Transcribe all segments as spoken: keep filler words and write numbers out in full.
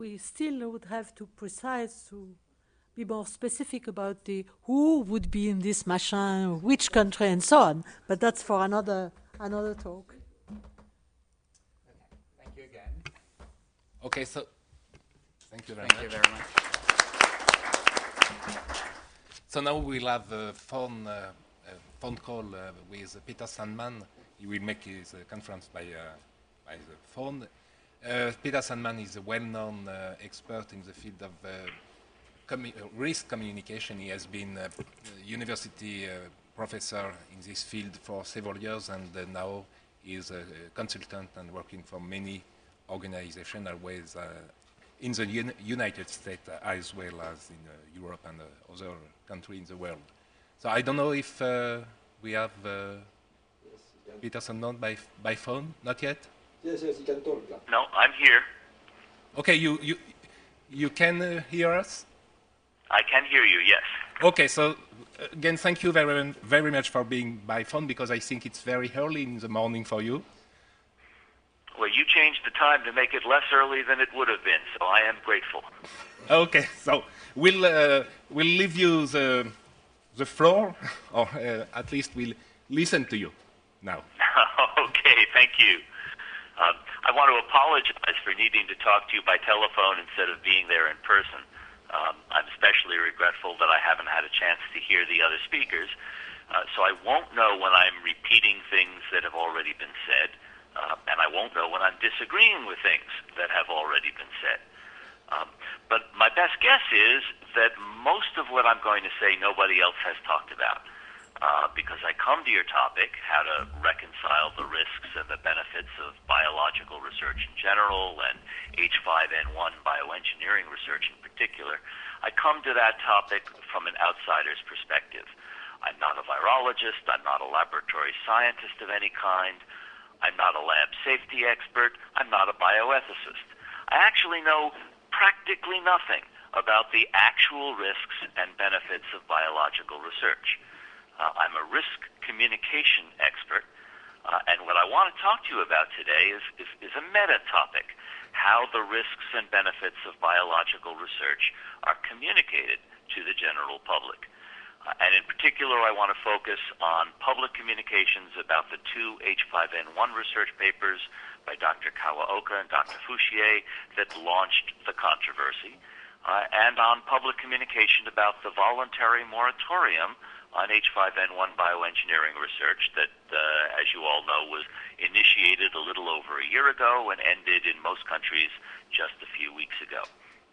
we still would have to precise, to be more specific about the who would be in this machin, which country, and so on. But that's for another another talk. Okay. Thank you again. Okay, so thank you very thank much. Thank you very much. So now we'll have a phone, uh, a phone call uh, with Peter Sandman. He will make his uh, conference by, uh, by the phone. Uh, Peter Sandman is a well-known uh, expert in the field of uh, commu risk communication. He has been a university uh, professor in this field for several years, and uh, now he is a consultant and working for many organizations, always uh, in the un United States uh, as well as in uh, Europe and uh, other countries in the world. So I don't know if uh, we have uh, yes, Peter Sandman by, by phone, not yet? Yes, yes, you can talk. No, I'm here. Okay, you, you, you can uh, hear us? I can hear you, yes. Okay, so again, thank you very, very much for being by phone, because I think it's very early in the morning for you. Well, you changed the time to make it less early than it would have been, so I am grateful. Okay, so we'll, uh, we'll leave you the, the floor, or uh, at least we'll listen to you now. Okay, thank you. Um, I want to apologize for needing to talk to you by telephone instead of being there in person. Um, I'm especially regretful that I haven't had a chance to hear the other speakers, uh, so I won't know when I'm repeating things that have already been said, uh, and I won't know when I'm disagreeing with things that have already been said. Um, but my best guess is that most of what I'm going to say nobody else has talked about. Uh, because I come to your topic, how to reconcile the risks and the benefits of biological research in general and H five N one bioengineering research in particular, I come to that topic from an outsider's perspective. I'm not a virologist, I'm not a laboratory scientist of any kind, I'm not a lab safety expert, I'm not a bioethicist. I actually know practically nothing about the actual risks and benefits of biological research. Uh, I'm a risk communication expert, uh, and what I want to talk to you about today is, is, is a meta topic, how the risks and benefits of biological research are communicated to the general public. Uh, and in particular, I want to focus on public communications about the two H five N one research papers by Doctor Kawaoka and Doctor Fouchier that launched the controversy, uh, and on public communication about the voluntary moratorium on H five N one bioengineering research that, uh, as you all know, was initiated a little over a year ago and ended in most countries just a few weeks ago.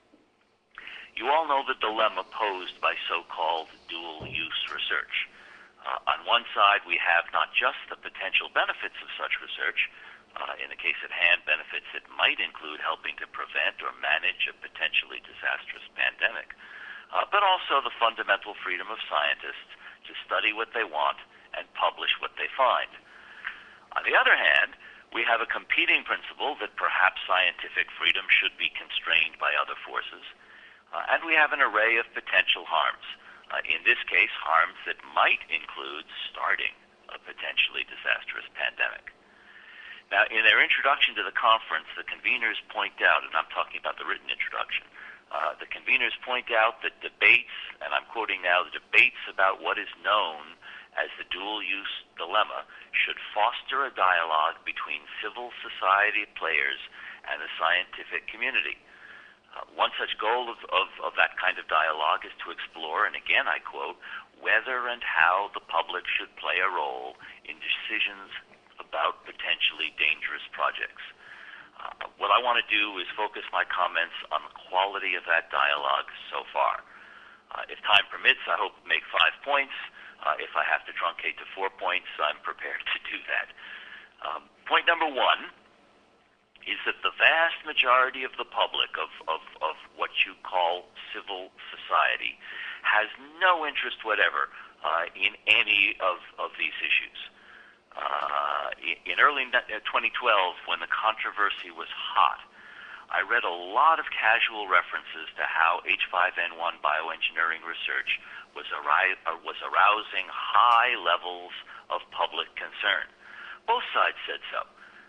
You all know the dilemma posed by so-called dual-use research. Uh, on one side, we have not just the potential benefits of such research, uh, in the case at hand, benefits that might include helping to prevent or manage a potentially disastrous pandemic, uh, but also the fundamental freedom of scientists to study what they want and publish what they find. On the other hand, we have a competing principle that perhaps scientific freedom should be constrained by other forces, uh, and we have an array of potential harms. Uh, in this case, harms that might include starting a potentially disastrous pandemic. Now, in their introduction to the conference, the conveners point out, and I'm talking about the written introduction, Uh, the conveners point out that debates, and I'm quoting now, the debates about what is known as the dual-use dilemma should foster a dialogue between civil society players and the scientific community. Uh, one such goal of, of, of that kind of dialogue is to explore, and again I quote, whether and how the public should play a role in decisions about potentially dangerous projects. Uh, what I want to do is focus my comments on the quality of that dialogue so far. Uh, if time permits, I hope to make five points. Uh, if I have to truncate to four points, I'm prepared to do that. Um, point number one is that the vast majority of the public, of, of, of what you call civil society, has no interest whatever uh, in any of, of these issues. Uh, in early twenty twelve, when the controversy was hot, I read a lot of casual references to how H five N one bioengineering research was, arri- was arousing high levels of public concern. Both sides said so.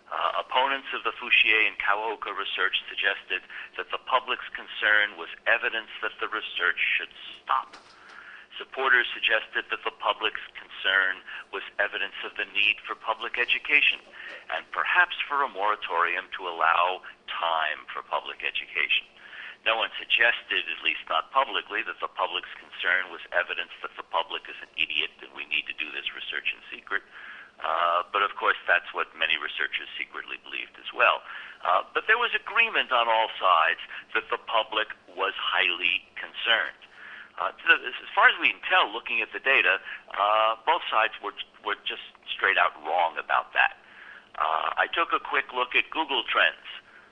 Uh, opponents of the Fouchier and Kawaoka research suggested that the public's concern was evidence that the research should stop. Supporters suggested that the public's concern was evidence of the need for public education and perhaps for a moratorium to allow time for public education. No one suggested, at least not publicly, that the public's concern was evidence that the public is an idiot and we need to do this research in secret. Uh, but of course, that's what many researchers secretly believed as well. Uh, but there was agreement on all sides that the public was highly concerned. Uh, as far as we can tell, looking at the data, uh, both sides were, were just straight out wrong about that. Uh, I took a quick look at Google Trends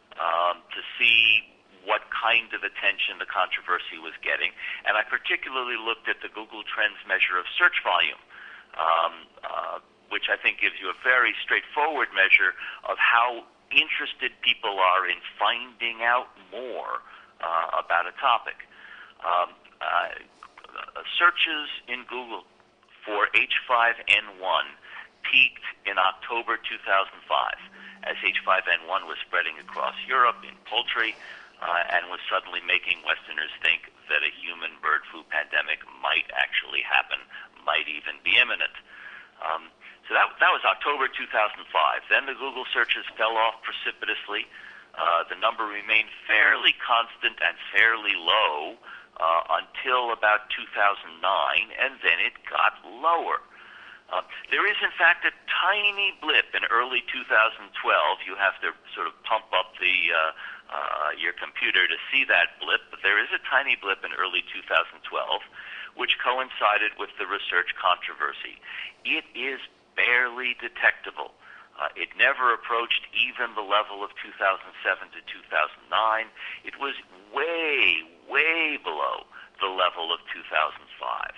um, to see what kind of attention the controversy was getting, and I particularly looked at the Google Trends measure of search volume, um, uh, which I think gives you a very straightforward measure of how interested people are in finding out more uh, about a topic. Um, uh, searches in Google for H five N one peaked in October two thousand five, as H five N one was spreading across Europe in poultry uh, and was suddenly making Westerners think that a human bird flu pandemic might actually happen, might even be imminent. Um, So that, that was October two thousand five. Then the Google searches fell off precipitously. Uh, the number remained fairly constant and fairly low uh, until about two thousand nine, and then it got lower. Uh, there is, in fact, a tiny blip in early two thousand twelve. You have to sort of pump up the uh, uh, your computer to see that blip, but there is a tiny blip in early two thousand twelve, which coincided with the research controversy. It is barely detectable. Uh, it never approached even the level of two thousand seven to two thousand nine. It was way, way below the level of two thousand five.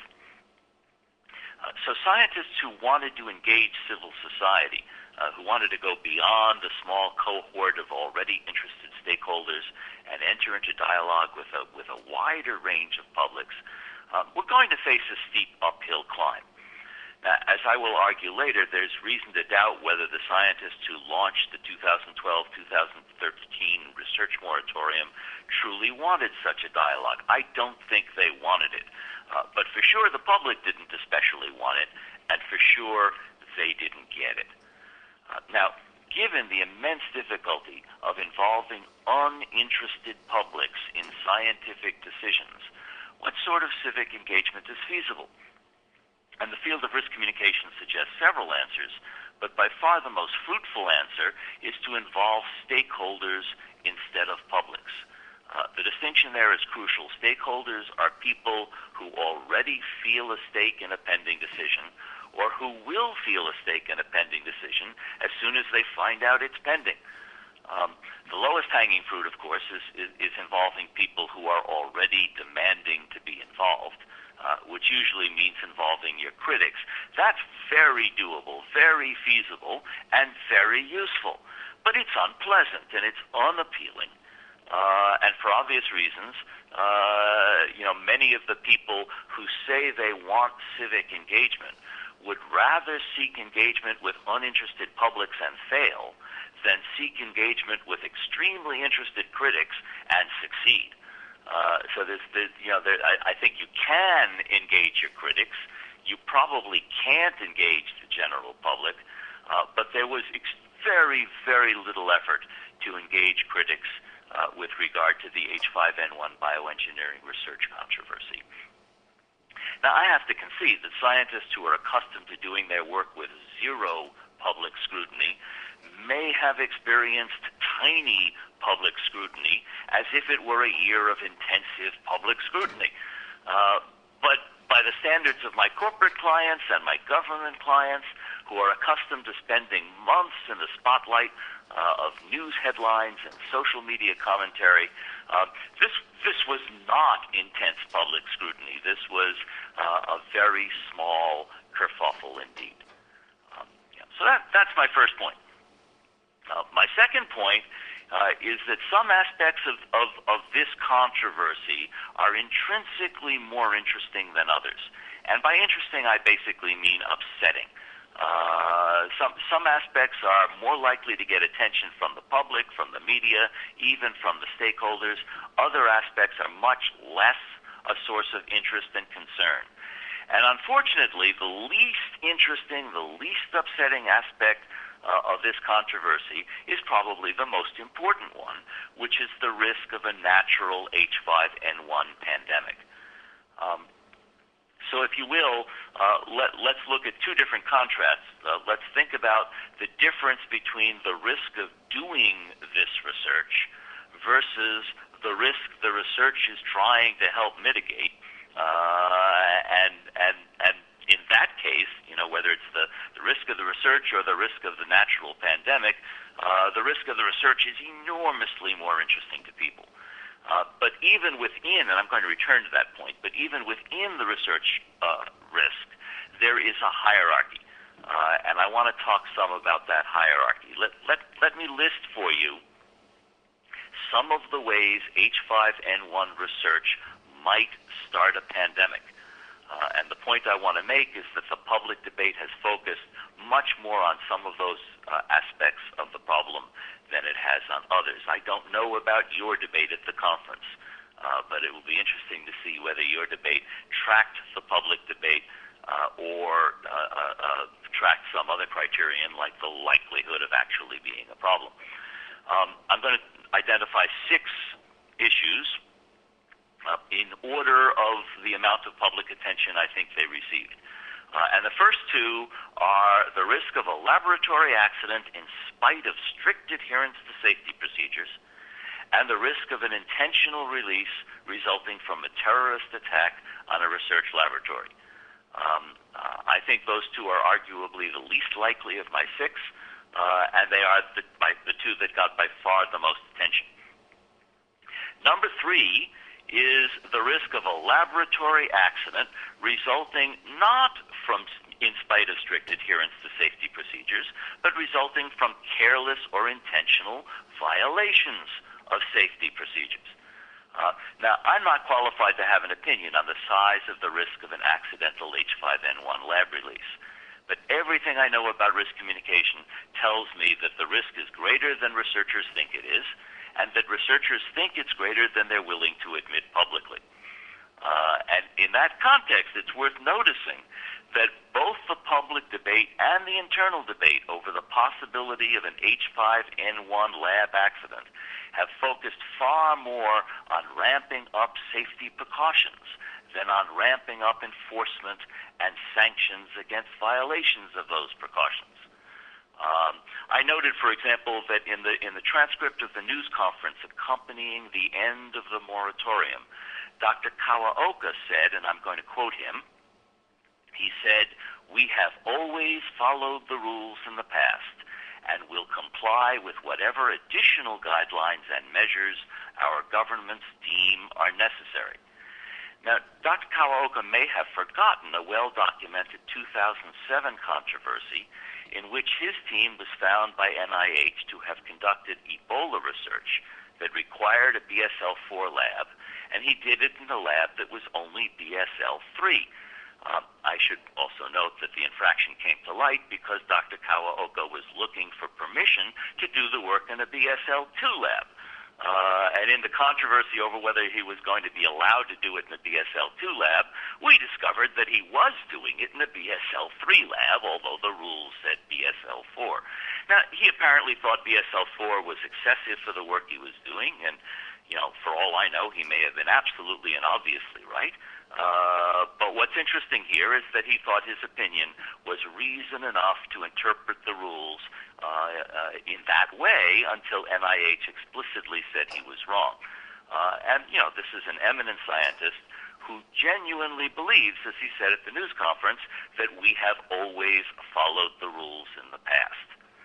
Uh, so scientists who wanted to engage civil society, uh, who wanted to go beyond the small cohort of already interested stakeholders and enter into dialogue with a, with a wider range of publics, uh, were going to face a steep uphill climb. Uh, as I will argue later, there's reason to doubt whether the scientists who launched the two thousand twelve to two thousand thirteen research moratorium truly wanted such a dialogue. I don't think they wanted it. Uh, but for sure, the public didn't especially want it, and for sure, they didn't get it. Uh, now, given the immense difficulty of involving uninterested publics in scientific decisions, what sort of civic engagement is feasible? And the field of risk communication suggests several answers, but by far the most fruitful answer is to involve stakeholders instead of publics. Uh, the distinction there is crucial. Stakeholders are people who already feel a stake in a pending decision or who will feel a stake in a pending decision as soon as they find out it's pending. Um, the lowest hanging fruit, of course, is, is, is involving people who are already demanding to be involved. Uh, which usually means involving your critics. That's very doable, very feasible, and very useful. But it's unpleasant and it's unappealing. Uh, and for obvious reasons, uh, you know, many of the people who say they want civic engagement would rather seek engagement with uninterested publics and fail than seek engagement with extremely interested critics and succeed. Uh, so there's, there's, you know, there, I, I think you can engage your critics. You probably can't engage the general public, uh, but there was ex- very, very little effort to engage critics uh, with regard to the H five N one bioengineering research controversy. Now, I have to concede that scientists who are accustomed to doing their work with zero public scrutiny may have experienced tiny public scrutiny as if it were a year of intensive public scrutiny. Uh, but by the standards of my corporate clients and my government clients, who are accustomed to spending months in the spotlight uh, of news headlines and social media commentary, uh, this this was not intense public scrutiny. This was uh, a very small kerfuffle indeed. Um, yeah. So that that's my first point. Uh, my second point uh, is that some aspects of, of, of this controversy are intrinsically more interesting than others. And by interesting, I basically mean upsetting. Uh, some some aspects are more likely to get attention from the public, from the media, even from the stakeholders. Other aspects are much less a source of interest and concern. And unfortunately, the least interesting, the least upsetting aspect uh, of this controversy is probably the most important one, which is the risk of a natural H five N one pandemic. Um, So if you will, uh, let, let's look at two different contrasts. Uh, let's think about the difference between the risk of doing this research versus the risk the research is trying to help mitigate. Uh, and, and, and in that case, you know, whether it's the, the risk of the research or the risk of the natural pandemic, uh, the risk of the research is enormously more interesting to people. Uh, but even within, and I'm going to return to that point, but even within the research uh, risk, there is a hierarchy. Uh, and I want to talk some about that hierarchy. Let, let, let me list for you some of the ways H five N one research might start a pandemic. Uh, and the point I want to make is that the public debate has focused much more on some of those uh, aspects of the problem than it has on others. I don't know about your debate at the conference, uh, but it will be interesting to see whether your debate tracked the public debate uh, or uh, uh, uh, tracked some other criterion like the likelihood of actually being a problem. Um, I'm going to identify six issues uh, in order of the amount of public attention I think they received. Uh, and the first two are the risk of a laboratory accident in spite of strict adherence to safety procedures, and the risk of an intentional release resulting from a terrorist attack on a research laboratory. Um, uh, I think those two are arguably the least likely of my six, uh, and they are the, by, the two that got by far the most attention. Number three is the risk of a laboratory accident resulting not from, in spite of strict adherence to safety procedures, but resulting from careless or intentional violations of safety procedures. Uh, now, I'm not qualified to have an opinion on the size of the risk of an accidental H five N one lab release, but everything I know about risk communication tells me that the risk is greater than researchers think it is, and that researchers think it's greater than they're willing to admit publicly. Uh, and in that context, it's worth noticing that both the public debate and the internal debate over the possibility of an H five N one lab accident have focused far more on ramping up safety precautions than on ramping up enforcement and sanctions against violations of those precautions. Um, I noted, for example, that in the in the transcript of the news conference accompanying the end of the moratorium, Doctor Kawaoka said, and I'm going to quote him, he said, "We have always followed the rules in the past and will comply with whatever additional guidelines and measures our governments deem are necessary." Now, Doctor Kawaoka may have forgotten a well-documented two thousand seven controversy in which his team was found by N I H to have conducted Ebola research that required a B S L four lab, and he did it in a lab that was only B S L three. Um, I should also note that the infraction came to light because Doctor Kawaoka was looking for permission to do the work in a B S L two lab. Uh, and in the controversy over whether he was going to be allowed to do it in a B S L two lab, we discovered that he was doing it in a B S L three lab, although the rules said B S L four. Now, he apparently thought B S L four was excessive for the work he was doing, and, you know, for all I know, he may have been absolutely and obviously right. Uh, but what's interesting here is that he thought his opinion was reason enough to interpret the rules uh, uh, in that way until N I H explicitly said he was wrong. Uh, and, you know, this is an eminent scientist who genuinely believes, as he said at the news conference, that we have always followed the rules in the past.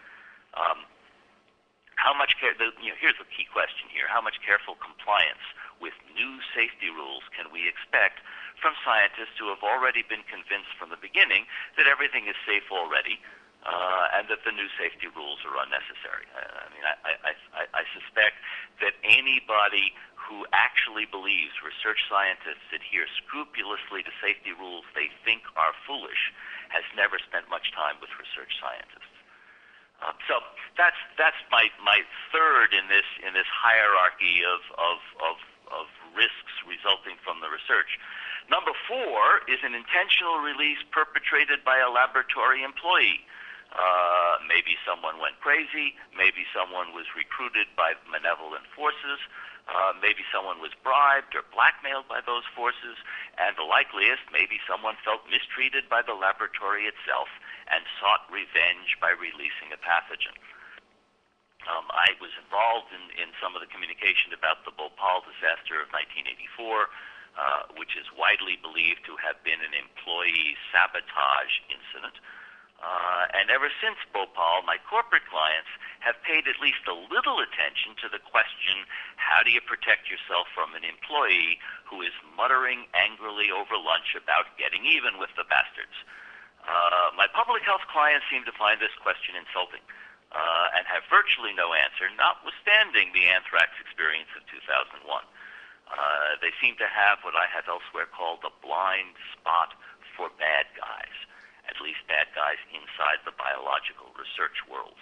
Um, how much care, the, you know, here's the key question here. How much careful compliance with new safety rules can we expect from scientists who have already been convinced from the beginning that everything is safe already, uh, and that the new safety rules are unnecessary. Uh, I mean, I, I, I, I suspect that anybody who actually believes research scientists adhere scrupulously to safety rules they think are foolish has never spent much time with research scientists. Um, so that's that's my, my third in this in this hierarchy of, of of of risks resulting from the research. Number four is an intentional release perpetrated by a laboratory employee. Uh, maybe someone went crazy. Maybe someone was recruited by malevolent forces. Uh, maybe someone was bribed or blackmailed by those forces. And the likeliest, maybe someone felt mistreated by the laboratory itself and sought revenge by releasing a pathogen. Um, I was involved in, in some of the communication about the Bhopal disaster of nineteen eighty-four, uh, which is widely believed to have been an employee sabotage incident. Uh, and ever since Bhopal, my corporate clients have paid at least a little attention to the question, how do you protect yourself from an employee who is muttering angrily over lunch about getting even with the bastards? Uh, my public health clients seem to find this question insulting uh, and have virtually no answer, notwithstanding the anthrax experience of two thousand one. Uh, they seem to have what I have elsewhere called a blind spot for bad guys, at least bad guys inside the biological research world.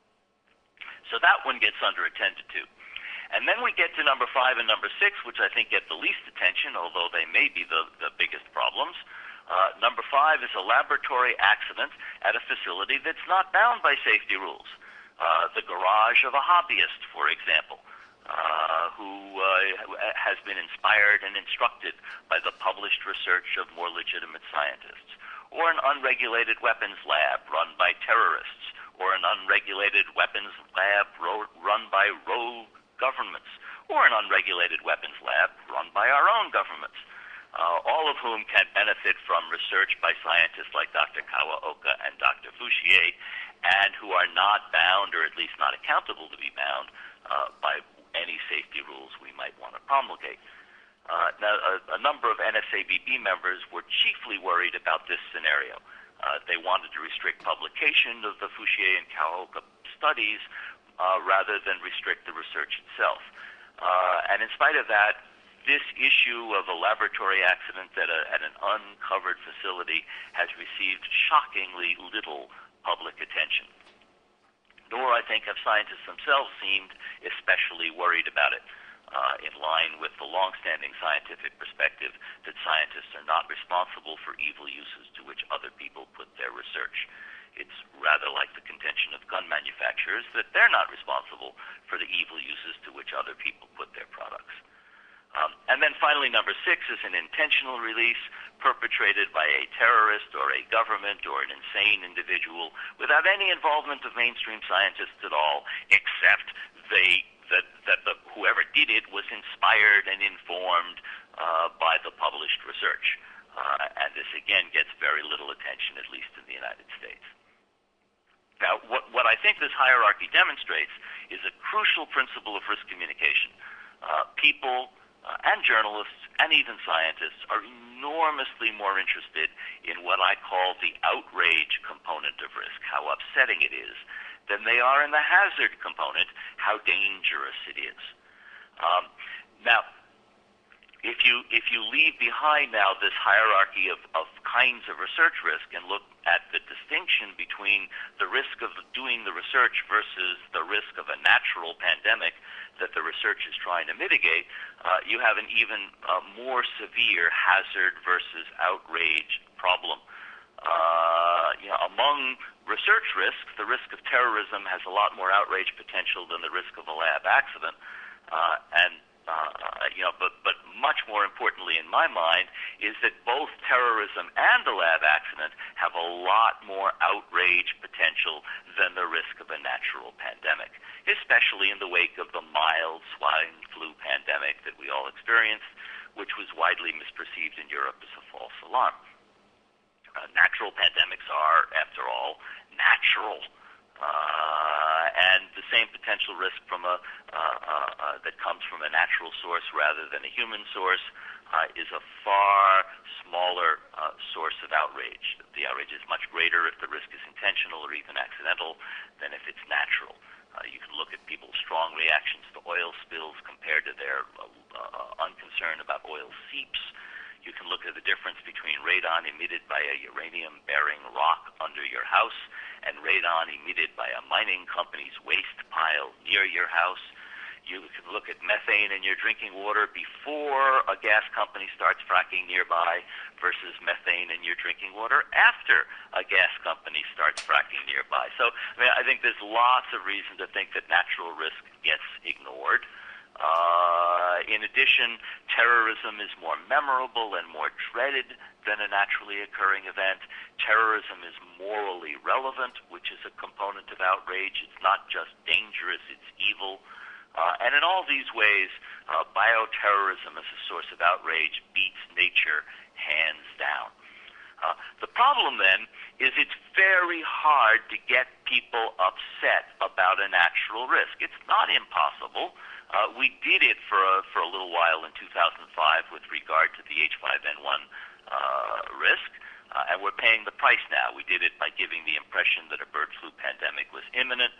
So that one gets under attended to. And then we get to number five and number six, which I think get the least attention, although they may be the, the biggest problems. Uh, number five is a laboratory accident at a facility that's not bound by safety rules. Uh, the garage of a hobbyist, for example, uh, who uh, has been inspired and instructed by the published research of more legitimate scientists. Or an unregulated weapons lab run by terrorists, or an unregulated weapons lab ro- run by rogue governments, or an unregulated weapons lab run by our own governments, uh, all of whom can benefit from research by scientists like Doctor Kawaoka and Doctor Fouchier, and who are not bound, or at least not accountable to be bound, uh, by any safety rules we might want to promulgate. Uh, now, a, a number of N S A B B members were chiefly worried about this scenario. Uh, they wanted to restrict publication of the Fouchier and Kawaoka studies uh, rather than restrict the research itself. Uh, and in spite of that, this issue of a laboratory accident at, a, at an uncovered facility has received shockingly little public attention. Nor, I think, have scientists themselves seemed especially worried about it. Uh, in line with the long-standing scientific perspective that scientists are not responsible for evil uses to which other people put their research. It's rather like the contention of gun manufacturers that they're not responsible for the evil uses to which other people put their products. Um, and then finally, number six is an intentional release perpetrated by a terrorist or a government or an insane individual without any involvement of mainstream scientists at all, except they that, that the, whoever did it was inspired and informed uh, by the published research. Uh, and this, again, gets very little attention, at least in the United States. Now, what, what I think this hierarchy demonstrates is a crucial principle of risk communication. Uh, people uh, and journalists and even scientists are enormously more interested in what I call the outrage component of risk, how upsetting it is, than they are in the hazard component, how dangerous it is. Um, now, if you if you leave behind now this hierarchy of, of kinds of research risk and look at the distinction between the risk of doing the research versus the risk of a natural pandemic that the research is trying to mitigate, uh, you have an even uh, more severe hazard versus outrage problem. Uh, you know, among research risks, the risk of terrorism has a lot more outrage potential than the risk of a lab accident, uh, and uh, you know, but but much more importantly in my mind is that both terrorism and the lab accident have a lot more outrage potential than the risk of a natural pandemic, especially in the wake of the mild swine flu pandemic that we all experienced, which was widely misperceived in Europe as a false alarm. Uh, natural pandemics are, after all, natural, uh, and the same potential risk from a uh, uh, uh, that comes from a natural source rather than a human source uh, is a far smaller uh, source of outrage. The outrage is much greater if the risk is intentional or even accidental than if it's natural. Uh, you can look at people's strong reactions to oil spills compared to their uh, uh, unconcern about oil seeps. You can look at the difference between radon emitted by a uranium-bearing rock under your house and radon emitted by a mining company's waste pile near your house. You can look at methane in your drinking water before a gas company starts fracking nearby versus methane in your drinking water after a gas company starts fracking nearby. So I mean, I think there's lots of reason to think that natural risk gets ignored. Uh, in addition, terrorism is more memorable and more dreaded than a naturally occurring event. Terrorism is morally relevant, which is a component of outrage. It's not just dangerous, it's evil. Uh, and in all these ways, uh, bioterrorism as a source of outrage beats nature hands down. Uh, the problem, then, is it's very hard to get people upset about a natural risk. It's not impossible. Uh, we did it for a, for a little while in two thousand five with regard to the H five N one uh, risk, uh, and we're paying the price now. We did it by giving the impression that a bird flu pandemic was imminent.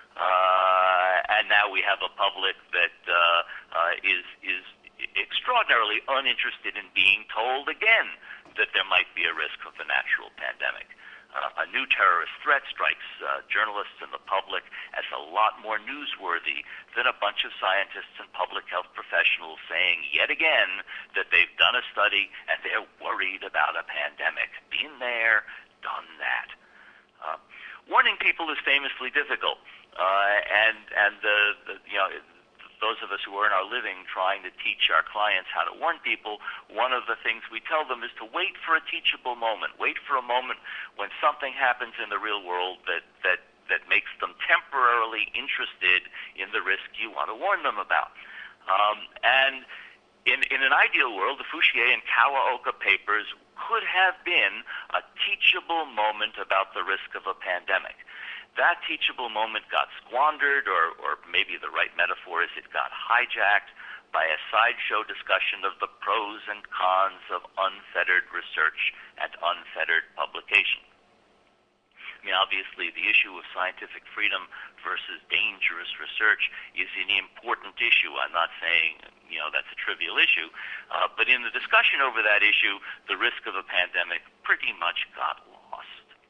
Uh, and now we have a public that uh, uh, is is extraordinarily uninterested in being told again that there might be a risk of a natural pandemic. Uh, a new terrorist threat strikes uh, journalists and the public as a lot more newsworthy than a bunch of scientists and public health professionals saying yet again that they've done a study and they're worried about a pandemic. Been there, done that. Uh, warning people is famously difficult. Uh, and and the, the you know those of us who earn our living trying to teach our clients how to warn people, one of the things we tell them is to wait for a teachable moment. Wait for a moment when something happens in the real world that that that makes them temporarily interested in the risk you want to warn them about. Um, and in in an ideal world, the Fouchier and Kawaoka papers could have been a teachable moment about the risk of a pandemic. That teachable moment got squandered, or, or maybe the right metaphor is it got hijacked by a sideshow discussion of the pros and cons of unfettered research and unfettered publication. I mean, obviously, the issue of scientific freedom versus dangerous research is an important issue. I'm not saying, you know, that's a trivial issue, uh, but in the discussion over that issue, the risk of a pandemic pretty much got lost.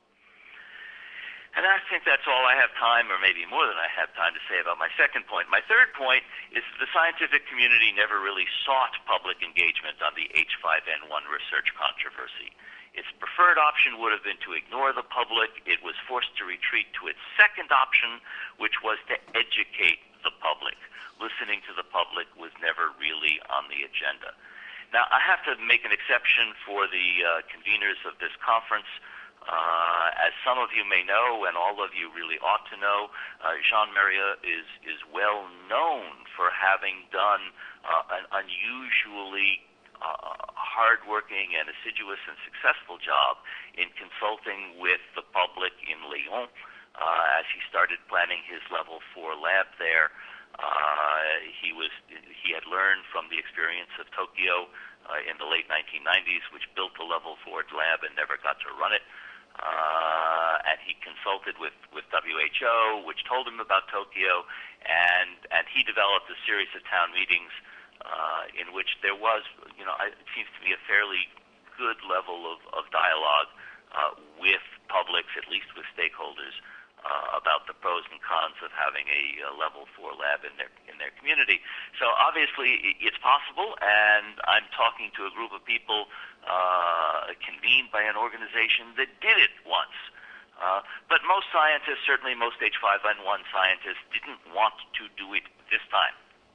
And I think that's all I have time, or maybe more than I have time to say about my second point. My third point is that the scientific community never really sought public engagement on the H five N one research controversy. Its preferred option would have been to ignore the public. It was forced to retreat to its second option, which was to educate the public. Listening to the public was never really on the agenda. Now, I have to make an exception for the uh, conveners of this conference. Uh, as some of you may know, and all of you really ought to know, uh, Jean Maria is, is well known for having done uh, an unusually uh, hardworking and assiduous and successful job in consulting with the public in Lyon uh, as he started planning his level four lab there. Uh, he was he had learned from the experience of Tokyo uh, in the late nineteen nineties, which built the level four lab and never got to run it. Uh, and he consulted with, with W H O, which told him about Tokyo, and and he developed a series of town meetings uh, in which there was, you know, it seems to be a fairly good level of, of dialogue uh, with publics, at least with stakeholders, uh, about the pros and cons of having a, a level four lab in their in their community. So obviously it's possible, and I'm talking to a group of people Uh, convened by an organization that did it once. Uh, but most scientists, certainly most H five N one scientists, didn't want to do it this time.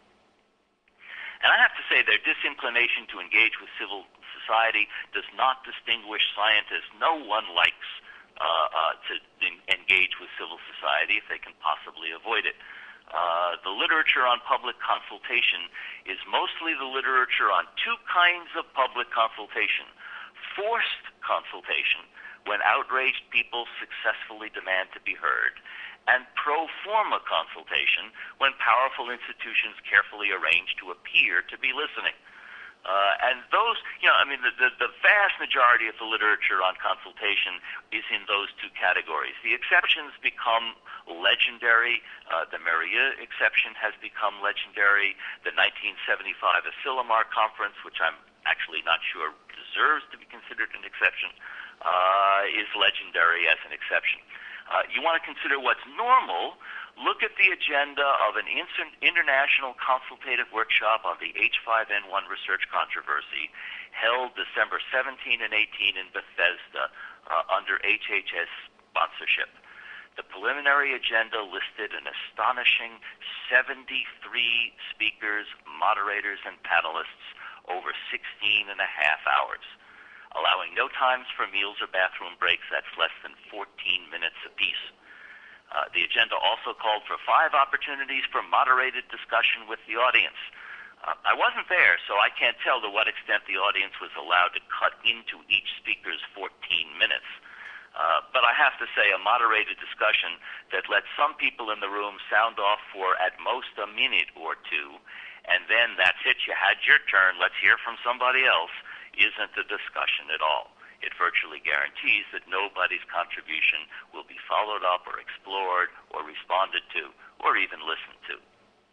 And I have to say their disinclination to engage with civil society does not distinguish scientists. No one likes uh, uh, to engage with civil society if they can possibly avoid it. Uh, the literature on public consultation is mostly the literature on two kinds of public consultation. Forced consultation, when outraged people successfully demand to be heard, and pro forma consultation, when powerful institutions carefully arrange to appear to be listening. Uh, and those, you know, I mean, the, the, the vast majority of the literature on consultation is in those two categories. The exceptions become legendary. Uh, the Maria exception has become legendary. The nineteen seventy-five Asilomar Conference, which I'm actually not sure deserves to be considered an exception, uh, is legendary as an exception. Uh, you want to consider what's normal. Look at the agenda of an inter- international consultative workshop on the H five N one research controversy held December seventeenth and eighteenth in Bethesda uh, under H H S sponsorship. The preliminary agenda listed an astonishing seventy-three speakers, moderators, and panelists over sixteen and a half hours, allowing no times for meals or bathroom breaks. That's less than fourteen minutes apiece. Uh, the agenda also called for five opportunities for moderated discussion with the audience. Uh, I wasn't there, so I can't tell to what extent the audience was allowed to cut into each speaker's fourteen minutes. Uh, but I have to say, a moderated discussion that let some people in the room sound off for at most a minute or two, and then that's it, you had your turn, let's hear from somebody else, isn't a discussion at all. It virtually guarantees that nobody's contribution will be followed up or explored or responded to or even listened to.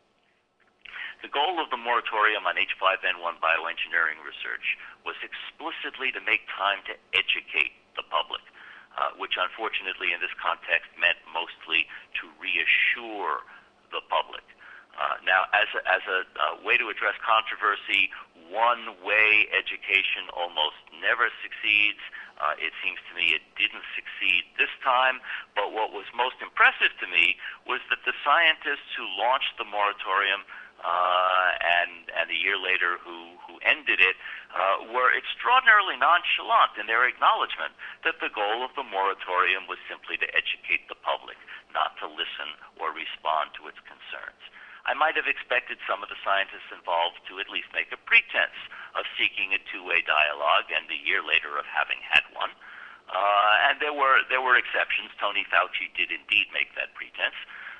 The goal of the moratorium on H five N one bioengineering research was explicitly to make time to educate the public, uh, which unfortunately in this context meant mostly to reassure the public. Uh, now, as a, as a uh, way to address controversy, one-way education almost never succeeds. Uh, it seems to me it didn't succeed this time, but what was most impressive to me was that the scientists who launched the moratorium uh, and, and a year later who, who ended it uh, were extraordinarily nonchalant in their acknowledgement that the goal of the moratorium was simply to educate the public, not to listen or respond to its concerns. I might have expected some of the scientists involved to at least make a pretense of seeking a two-way dialogue, and a year later of having had one. Uh, and there were there were exceptions. Tony Fauci did indeed make that pretense,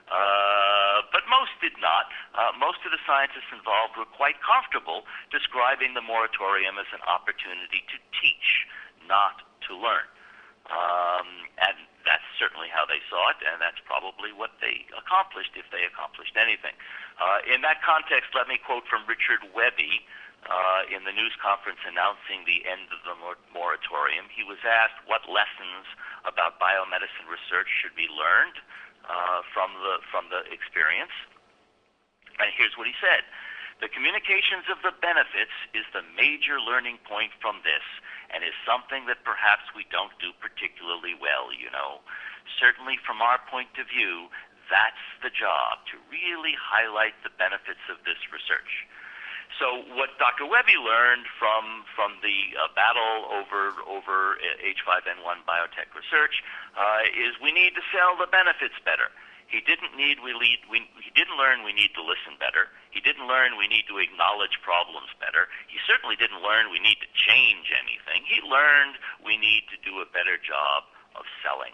uh, but most did not. Uh, most of the scientists involved were quite comfortable describing the moratorium as an opportunity to teach, not to learn. Um, and that's certainly how they saw it, and that's probably what they accomplished, if they accomplished anything. Uh, in that context, let me quote from Richard Webby uh, in the news conference announcing the end of the mor- moratorium. He was asked what lessons about biomedicine research should be learned uh, from the from the experience, and here's what he said. The communications of the benefits is the major learning point from this, and is something that perhaps we don't do particularly well, you know. Certainly from our point of view, that's the job, to really highlight the benefits of this research. So what Doctor Webby learned from from the uh, battle over over H five N one biotech research uh, is we need to sell the benefits better. He didn't need we lead we he didn't learn we need to listen better. He didn't learn we need to acknowledge problems better. He certainly didn't learn we need to change anything. He learned we need to do a better job of selling.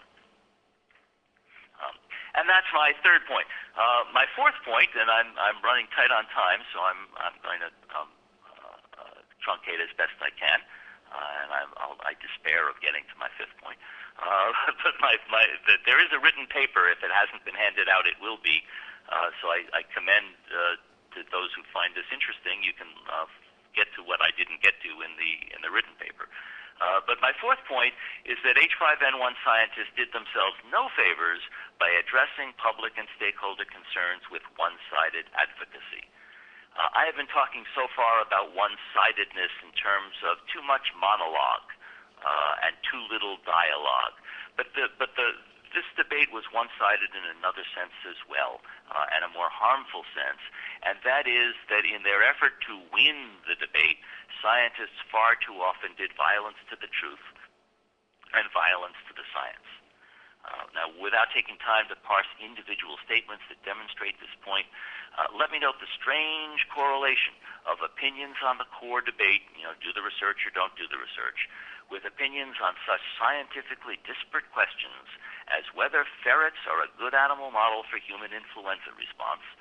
Um, and that's my third point. Uh, my fourth point, and I'm I'm running tight on time, so I'm I'm going to um, uh, uh, truncate as best I can, uh, and I'm, I'll, I despair of getting to my fifth point. Uh, but my, my, the, there is a written paper. If it hasn't been handed out, it will be. Uh, so I, I commend uh, to those who find this interesting. You can uh, get to what I didn't get to in the in the written paper. Uh, but my fourth point is that H five N one scientists did themselves no favors by addressing public and stakeholder concerns with one-sided advocacy. Uh, I have been talking so far about one-sidedness in terms of too much monologue uh, and too little dialogue. But the but the this debate was one-sided in another sense as well, uh, and a more harmful sense, and that is that in their effort to win the debate, scientists far too often did violence to the truth and violence to the science. Uh, now, without taking time to parse individual statements that demonstrate this point, uh, let me note the strange correlation of opinions on the core debate, you know, do the research or don't do the research, with opinions on such scientifically disparate questions as whether ferrets are a good animal model for human influenza response,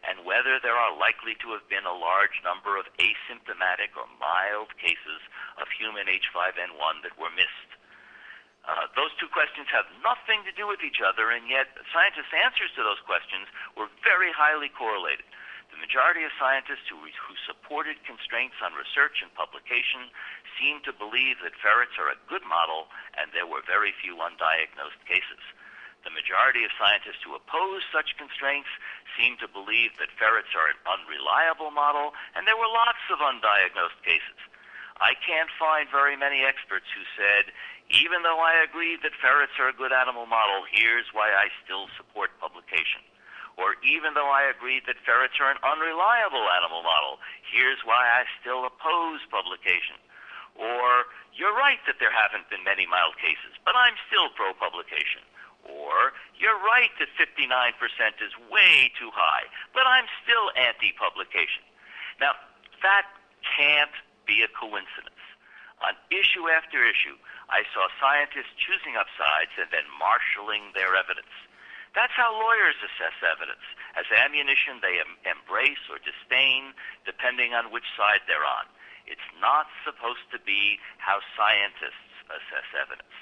and whether there are likely to have been a large number of asymptomatic or mild cases of human H five N one that were missed. Uh, those two questions have nothing to do with each other, and yet scientists' answers to those questions were very highly correlated. The majority of scientists who, who supported constraints on research and publication seemed to believe that ferrets are a good model, and there were very few undiagnosed cases. The majority of scientists who opposed such constraints seemed to believe that ferrets are an unreliable model, and there were lots of undiagnosed cases. I can't find very many experts who said, even though I agree that ferrets are a good animal model, here's why I still support publication. Or even though I agree that ferrets are an unreliable animal model, here's why I still oppose publication. Or, you're right that there haven't been many mild cases, but I'm still pro-publication. Or, you're right that fifty-nine percent is way too high, but I'm still anti-publication. Now, that can't be a coincidence. On issue after issue, I saw scientists choosing up sides and then marshaling their evidence. That's how lawyers assess evidence. As ammunition they em- embrace or disdain, depending on which side they're on. It's not supposed to be how scientists assess evidence.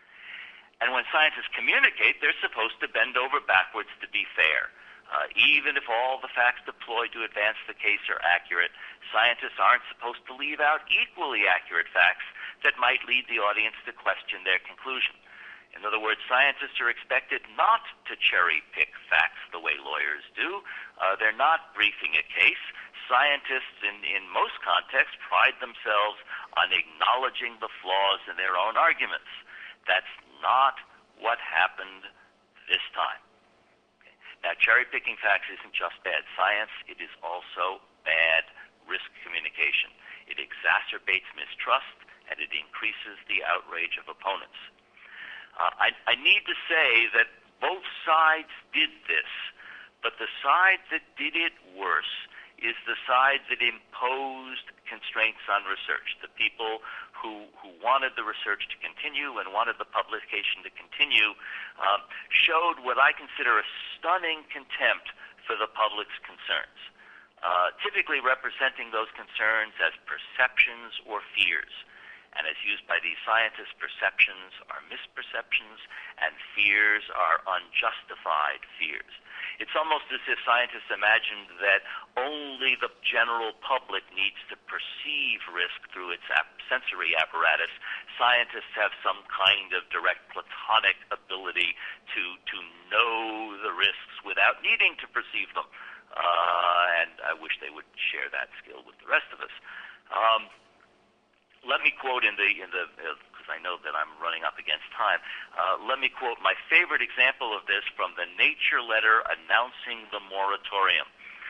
And when scientists communicate, they're supposed to bend over backwards to be fair. Uh, even if all the facts deployed to advance the case are accurate, scientists aren't supposed to leave out equally accurate facts that might lead the audience to question their conclusion. In other words, scientists are expected not to cherry-pick facts the way lawyers do. Uh, they're not briefing a case. Scientists, in, in most contexts, pride themselves on acknowledging the flaws in their own arguments. That's not what happened this time. Okay. Now, cherry-picking facts isn't just bad science. It is also bad risk communication. It exacerbates mistrust, and it increases the outrage of opponents. Uh, I, I need to say that both sides did this, but the side that did it worse is the side that imposed constraints on research. The people who, who wanted the research to continue and wanted the publication to continue um, showed what I consider a stunning contempt for the public's concerns, uh, typically representing those concerns as perceptions or fears. And as used by these scientists, perceptions are misperceptions and fears are unjustified fears. It's almost as if scientists imagined that only the general public needs to perceive risk through its ap- sensory apparatus. Scientists have some kind of direct platonic ability to, to know the risks without needing to perceive them. Uh, and I wish they would share that skill with the rest of us. Um, Let me quote in the, in the because uh, I know that I'm running up against time, uh, let me quote my favorite example of this from the Nature letter announcing the moratorium.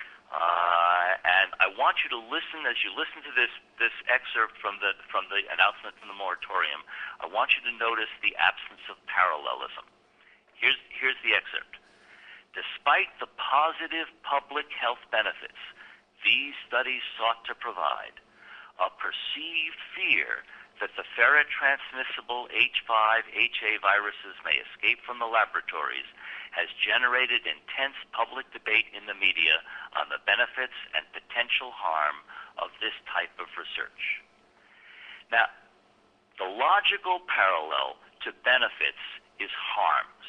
Uh, and I want you to listen, as you listen to this, this excerpt from the, from the announcement from the moratorium, I want you to notice the absence of parallelism. Here's, here's the excerpt. Despite the positive public health benefits these studies sought to provide, a perceived fear that the ferret-transmissible H five H A viruses may escape from the laboratories has generated intense public debate in the media on the benefits and potential harm of this type of research. Now, the logical parallel to benefits is harms.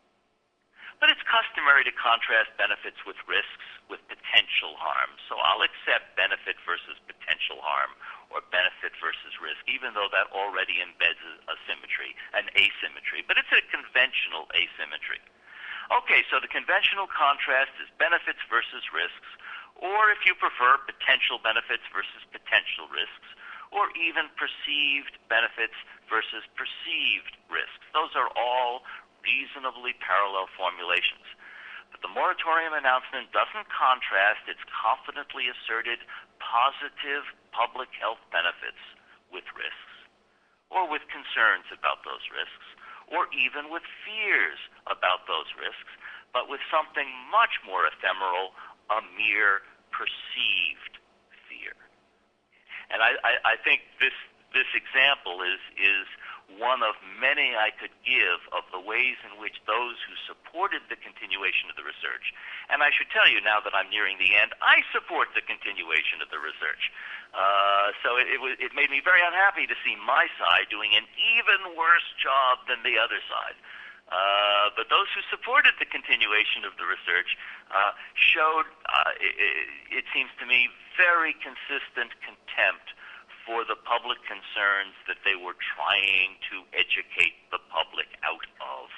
But it's customary to contrast benefits with risks, with potential harm. So I'll accept benefit versus potential harm, or benefit versus risk, even though that already embeds a symmetry, an asymmetry. But it's a conventional asymmetry. Okay, so the conventional contrast is benefits versus risks, or if you prefer, potential benefits versus potential risks, or even perceived benefits versus perceived risks. Those are all reasonably parallel formulations. But the moratorium announcement doesn't contrast its confidently asserted positive public health benefits with risks, or with concerns about those risks, or even with fears about those risks, but with something much more ephemeral, a mere perceived fear. And I, I, I think this this example is is one of many I could give of the ways in which those who supported the continuation of the research, and I should tell you now that I'm nearing the end, I support the continuation of the research. Uh, so it, it, was, it made me very unhappy to see my side doing an even worse job than the other side. Uh, but those who supported the continuation of the research uh, showed, uh, it, it seems to me, very consistent contempt for the public concerns that they were trying to educate the public out of.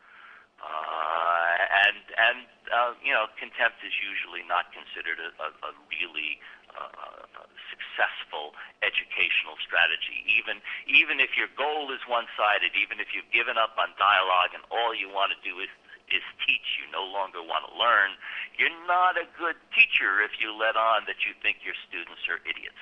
Uh, and, and uh, you know, contempt is usually not considered a, a, a really uh, successful educational strategy. Even, even if your goal is one-sided, even if you've given up on dialogue and all you want to do is is teach, you no longer want to learn, you're not a good teacher if you let on that you think your students are idiots.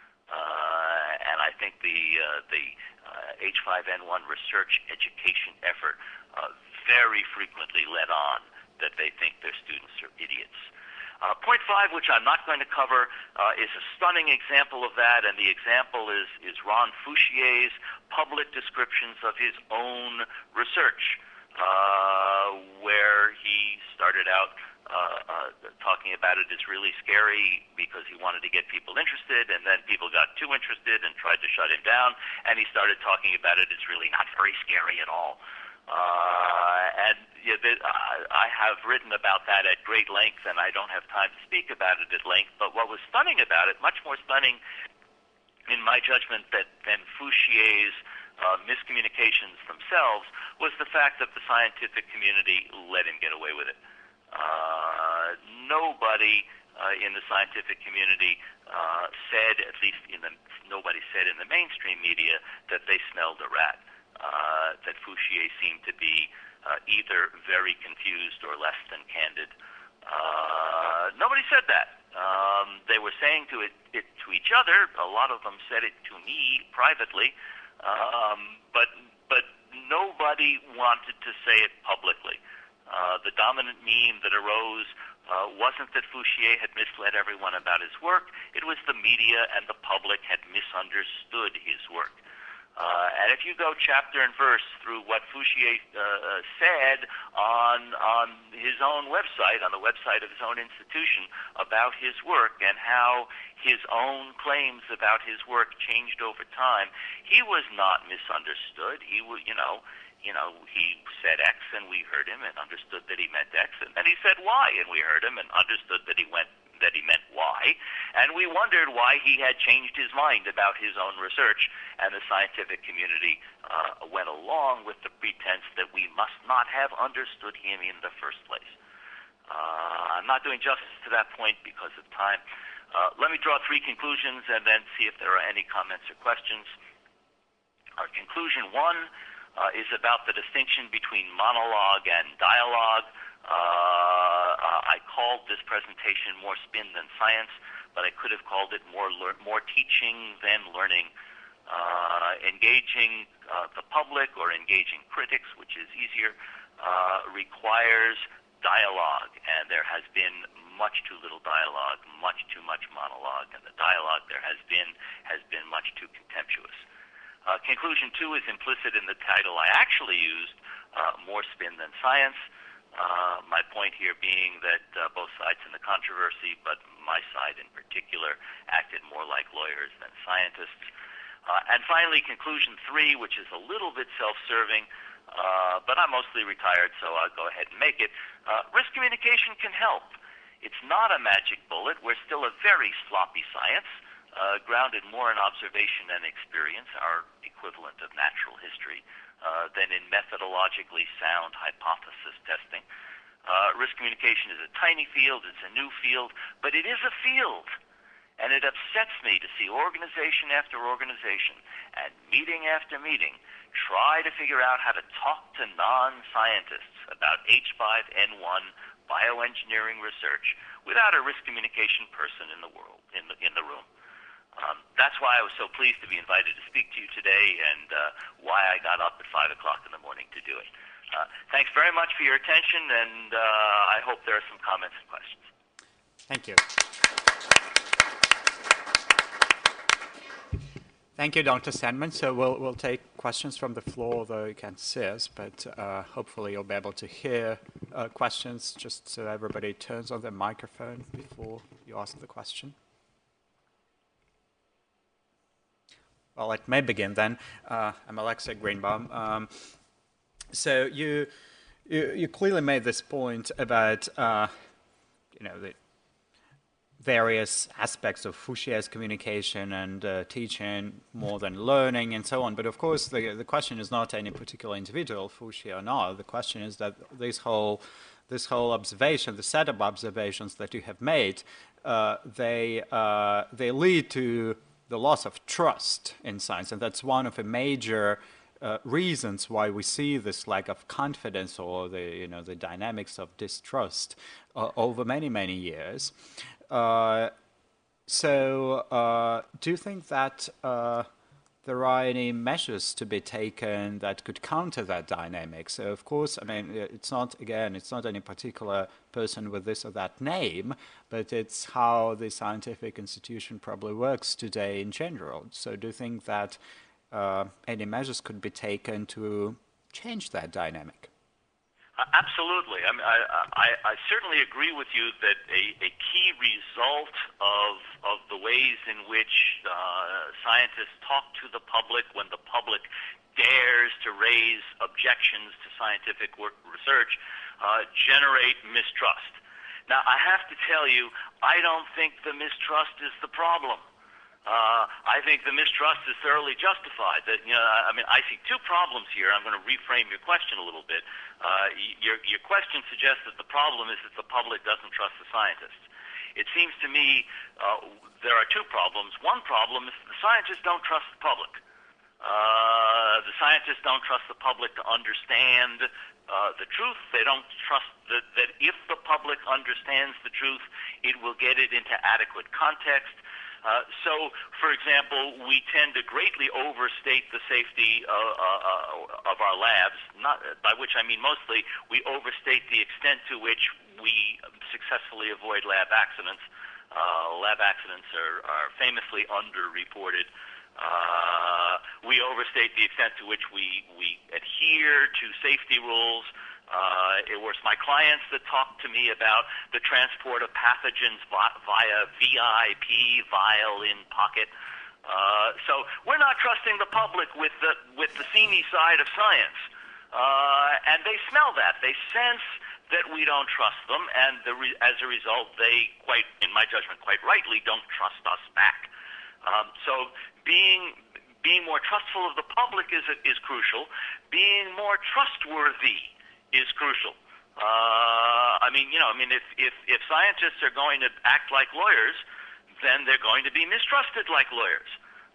Uh, and I think the uh, the uh, H five N one research education effort uh, very frequently let on that they think their students are idiots. Uh, point five, which I'm not going to cover, uh, is a stunning example of that, and the example is, is Ron Fouchier's public descriptions of his own research, uh, where he started out uh, uh, talking about it as really scary because he wanted to get people interested, and then people got too interested and tried to shut him down, and he started talking about it as really not very scary at all. Uh, and yeah, the, uh, I have written about that at great length, and I don't have time to speak about it at length, but what was stunning about it, much more stunning in my judgment that, than Fouchier's uh, miscommunications themselves, was the fact that the scientific community let him get away with it. Uh, nobody uh, in the scientific community uh, said, at least in the, nobody said in the mainstream media, that they smelled a rat. Uh, that Fouchier seemed to be uh, either very confused or less than candid. Uh, nobody said that. Um, they were saying to it, it to each other. A lot of them said it to me privately, um, but but nobody wanted to say it publicly. Uh, the dominant meme that arose uh, wasn't that Fouchier had misled everyone about his work. It was the media and the public had misunderstood his work. Uh, and if you go chapter and verse through what Fouchier uh, said on on his own website, on the website of his own institution, about his work and how his own claims about his work changed over time, he was not misunderstood. He was, you know, you know, he said X and we heard him and understood that he meant X, and then he said Y and we heard him and understood that he went that he meant Y, and we wondered why he had changed his mind about his own research, and the scientific community uh, went along with the pretense that we must not have understood him in the first place. Uh, I'm not doing justice to that point because of time. Uh, let me draw three conclusions and then see if there are any comments or questions. Our conclusion one uh, is about the distinction between monologue and dialogue. Uh, uh, I called this presentation more spin than science, but I could have called it more lear- more teaching than learning. Uh, engaging uh, the public or engaging critics, which is easier, uh, requires dialogue, and there has been much too little dialogue, much too much monologue, and the dialogue there has been has been much too contemptuous. Uh, conclusion two is implicit in the title I actually used, uh, more spin than science. Uh, my point here being that uh, both sides in the controversy, but my side in particular, acted more like lawyers than scientists. Uh, and finally, conclusion three, which is a little bit self-serving, uh, but I'm mostly retired, so I'll go ahead and make it. Uh, risk communication can help. It's not a magic bullet. We're still a very sloppy science, uh, grounded more in observation and experience, our equivalent of natural history, Uh, than in methodologically sound hypothesis testing. Uh, risk communication is a tiny field, it's a new field, but it is a field. And it upsets me to see organization after organization and meeting after meeting try to figure out how to talk to non-scientists about H five N one bioengineering research without a risk communication person in the world, in the, in the room. Um, that's why I was so pleased to be invited to speak to you today, and uh, why I got up at five o'clock in the morning to do it. Uh, thanks very much for your attention, and uh, I hope there are some comments and questions. Thank you. Thank you, Doctor Sandman. So we'll we'll take questions from the floor, although you can't see us, but uh, hopefully you'll be able to hear uh, questions. Just so everybody turns on their microphone before you ask the question. Well, let me begin then. Uh, I'm Alexei Greenbaum. Um, so you, you you clearly made this point about uh, you know the various aspects of Fouchier's communication and uh, teaching more than learning and so on. But of course, the, the question is not any particular individual, Fouchier or not. The question is that this whole, this whole observation, the set of observations that you have made, uh, they, uh, they lead to the loss of trust in science. And that's one of the major uh, reasons why we see this lack of confidence or the, you know, the dynamics of distrust uh, over many, many years. Uh, so, uh, do you think that uh, there are any measures to be taken that could counter that dynamic? So, of course, I mean, it's not, again, it's not any particular person with this or that name, but it's how the scientific institution probably works today in general. So, do you think that uh, any measures could be taken to change that dynamic? Uh, absolutely. I, mean, I, I, I certainly agree with you that a, a key result of of the ways in which uh, scientists talk to the public when the public dares to raise objections to scientific work research uh, generate mistrust. Now, I have to tell you, I don't think the mistrust is the problem. Uh, I think the mistrust is thoroughly justified. That, you know, I mean, I see two problems here. I'm going to reframe your question a little bit. Uh, your, your question suggests that the problem is that the public doesn't trust the scientists. It seems to me uh, there are two problems. One problem is that the scientists don't trust the public. Uh, the scientists don't trust the public to understand uh, the truth. They don't trust that, that if the public understands the truth, it will get it into adequate context. Uh, so, for example, we tend to greatly overstate the safety uh, uh, of our labs, not, by which I mean mostly we overstate the extent to which we successfully avoid lab accidents. Uh, lab accidents are, are famously underreported. Uh, we overstate the extent to which we, we adhere to safety rules. Uh, it was my clients that talked to me about the transport of pathogens via V I P, vial in pocket. Uh, so we're not trusting the public with the with the seamy side of science, uh, and they smell that. They sense that we don't trust them, and the re- as a result, they quite, in my judgment, quite rightly, don't trust us back. Um, so being being more trustful of the public is is crucial. Being more trustworthy is crucial. Uh, I mean, you know, I mean, if, if, if scientists are going to act like lawyers, then they're going to be mistrusted like lawyers.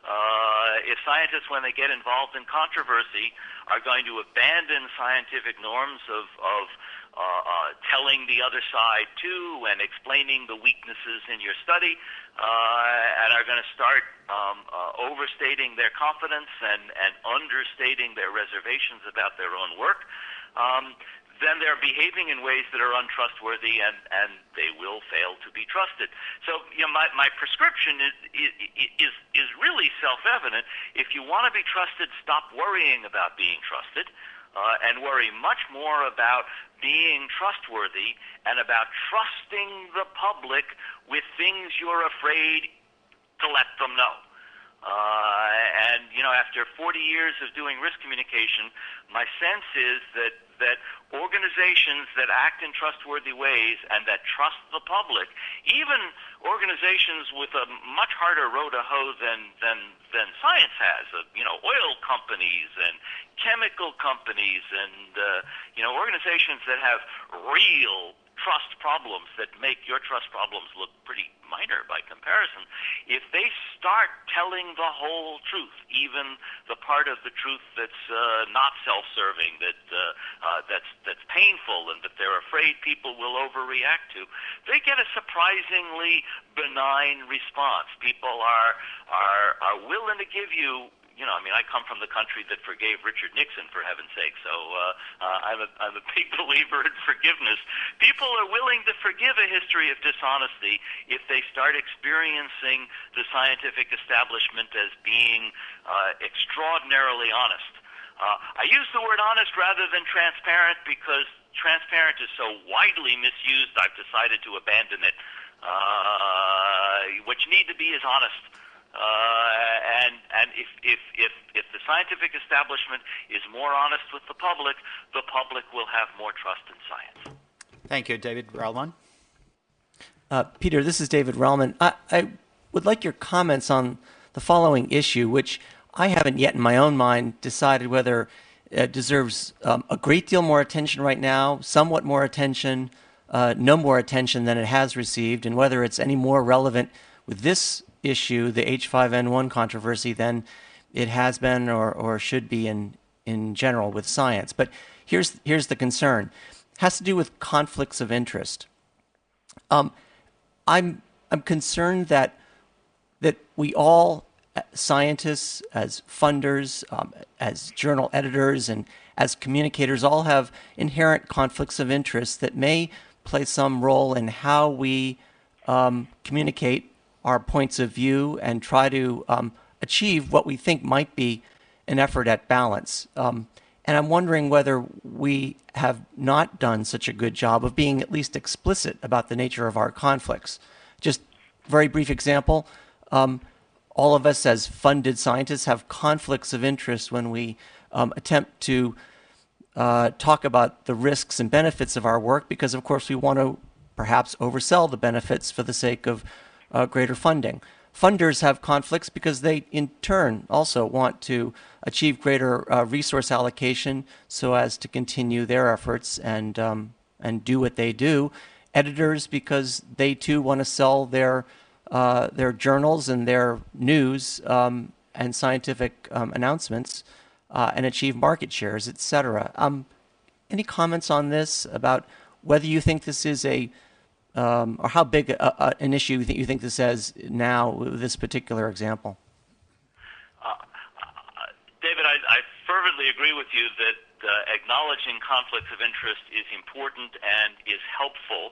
Uh, if scientists, when they get involved in controversy, are going to abandon scientific norms of, of uh, uh, telling the other side too and explaining the weaknesses in your study, uh, and are going to start um, uh, overstating their confidence and, and understating their reservations about their own work, Um, then they're behaving in ways that are untrustworthy, and, and they will fail to be trusted. So, you know, my, my prescription is, is, is really self-evident. If you want to be trusted, stop worrying about being trusted, uh, and worry much more about being trustworthy and about trusting the public with things you're afraid to let them know. Uh, and, you know, after forty years of doing risk communication, my sense is that, that organizations that act in trustworthy ways and that trust the public, even organizations with a much harder row to hoe than, than, than science has, uh, you know, oil companies and chemical companies and, uh, you know, organizations that have real trust problems that make your trust problems look pretty minor by comparison, if they start telling the whole truth, even the part of the truth that's uh, not self-serving, that uh, uh, that's that's painful and that they're afraid people will overreact to, they get a surprisingly benign response. People are are are willing to give you you know, I mean, I come from the country that forgave Richard Nixon, for heaven's sake, so uh, uh, I'm, a, I'm a big believer in forgiveness. People are willing to forgive a history of dishonesty if they start experiencing the scientific establishment as being uh, extraordinarily honest. Uh, I use the word honest rather than transparent because transparent is so widely misused, I've decided to abandon it. Uh, what you need to be is honest. Uh, and and if, if, if, if the scientific establishment is more honest with the public, the public will have more trust in science. Thank you, David Relman. Uh, Peter, this is David Relman. I, I would like your comments on the following issue, which I haven't yet in my own mind decided whether it deserves um, a great deal more attention right now, somewhat more attention, uh, no more attention than it has received, and whether it's any more relevant with this issue, the H five N one controversy, than it has been or, or should be in, in general with science. But here's here's the concern. It has to do with conflicts of interest. Um, I'm I'm concerned that that we all, scientists, as funders, um, as journal editors, and as communicators, all have inherent conflicts of interest that may play some role in how we um, communicate our points of view and try to um, achieve what we think might be an effort at balance. Um, and I'm wondering whether we have not done such a good job of being at least explicit about the nature of our conflicts. Just very brief example, um, all of us as funded scientists have conflicts of interest when we um, attempt to uh, talk about the risks and benefits of our work because, of course, we want to perhaps oversell the benefits for the sake of Uh, greater funding. Funders have conflicts because they, in turn, also want to achieve greater uh, resource allocation so as to continue their efforts and um, and do what they do. Editors because they too want to sell their uh, their journals and their news um, and scientific um, announcements uh, and achieve market shares, et cetera. Um, any comments on this about whether you think this is a Um, or how big a, a, an issue you think, you think this is now with this particular example? Uh, uh, David, I, I fervently agree with you that uh, acknowledging conflicts of interest is important and is helpful,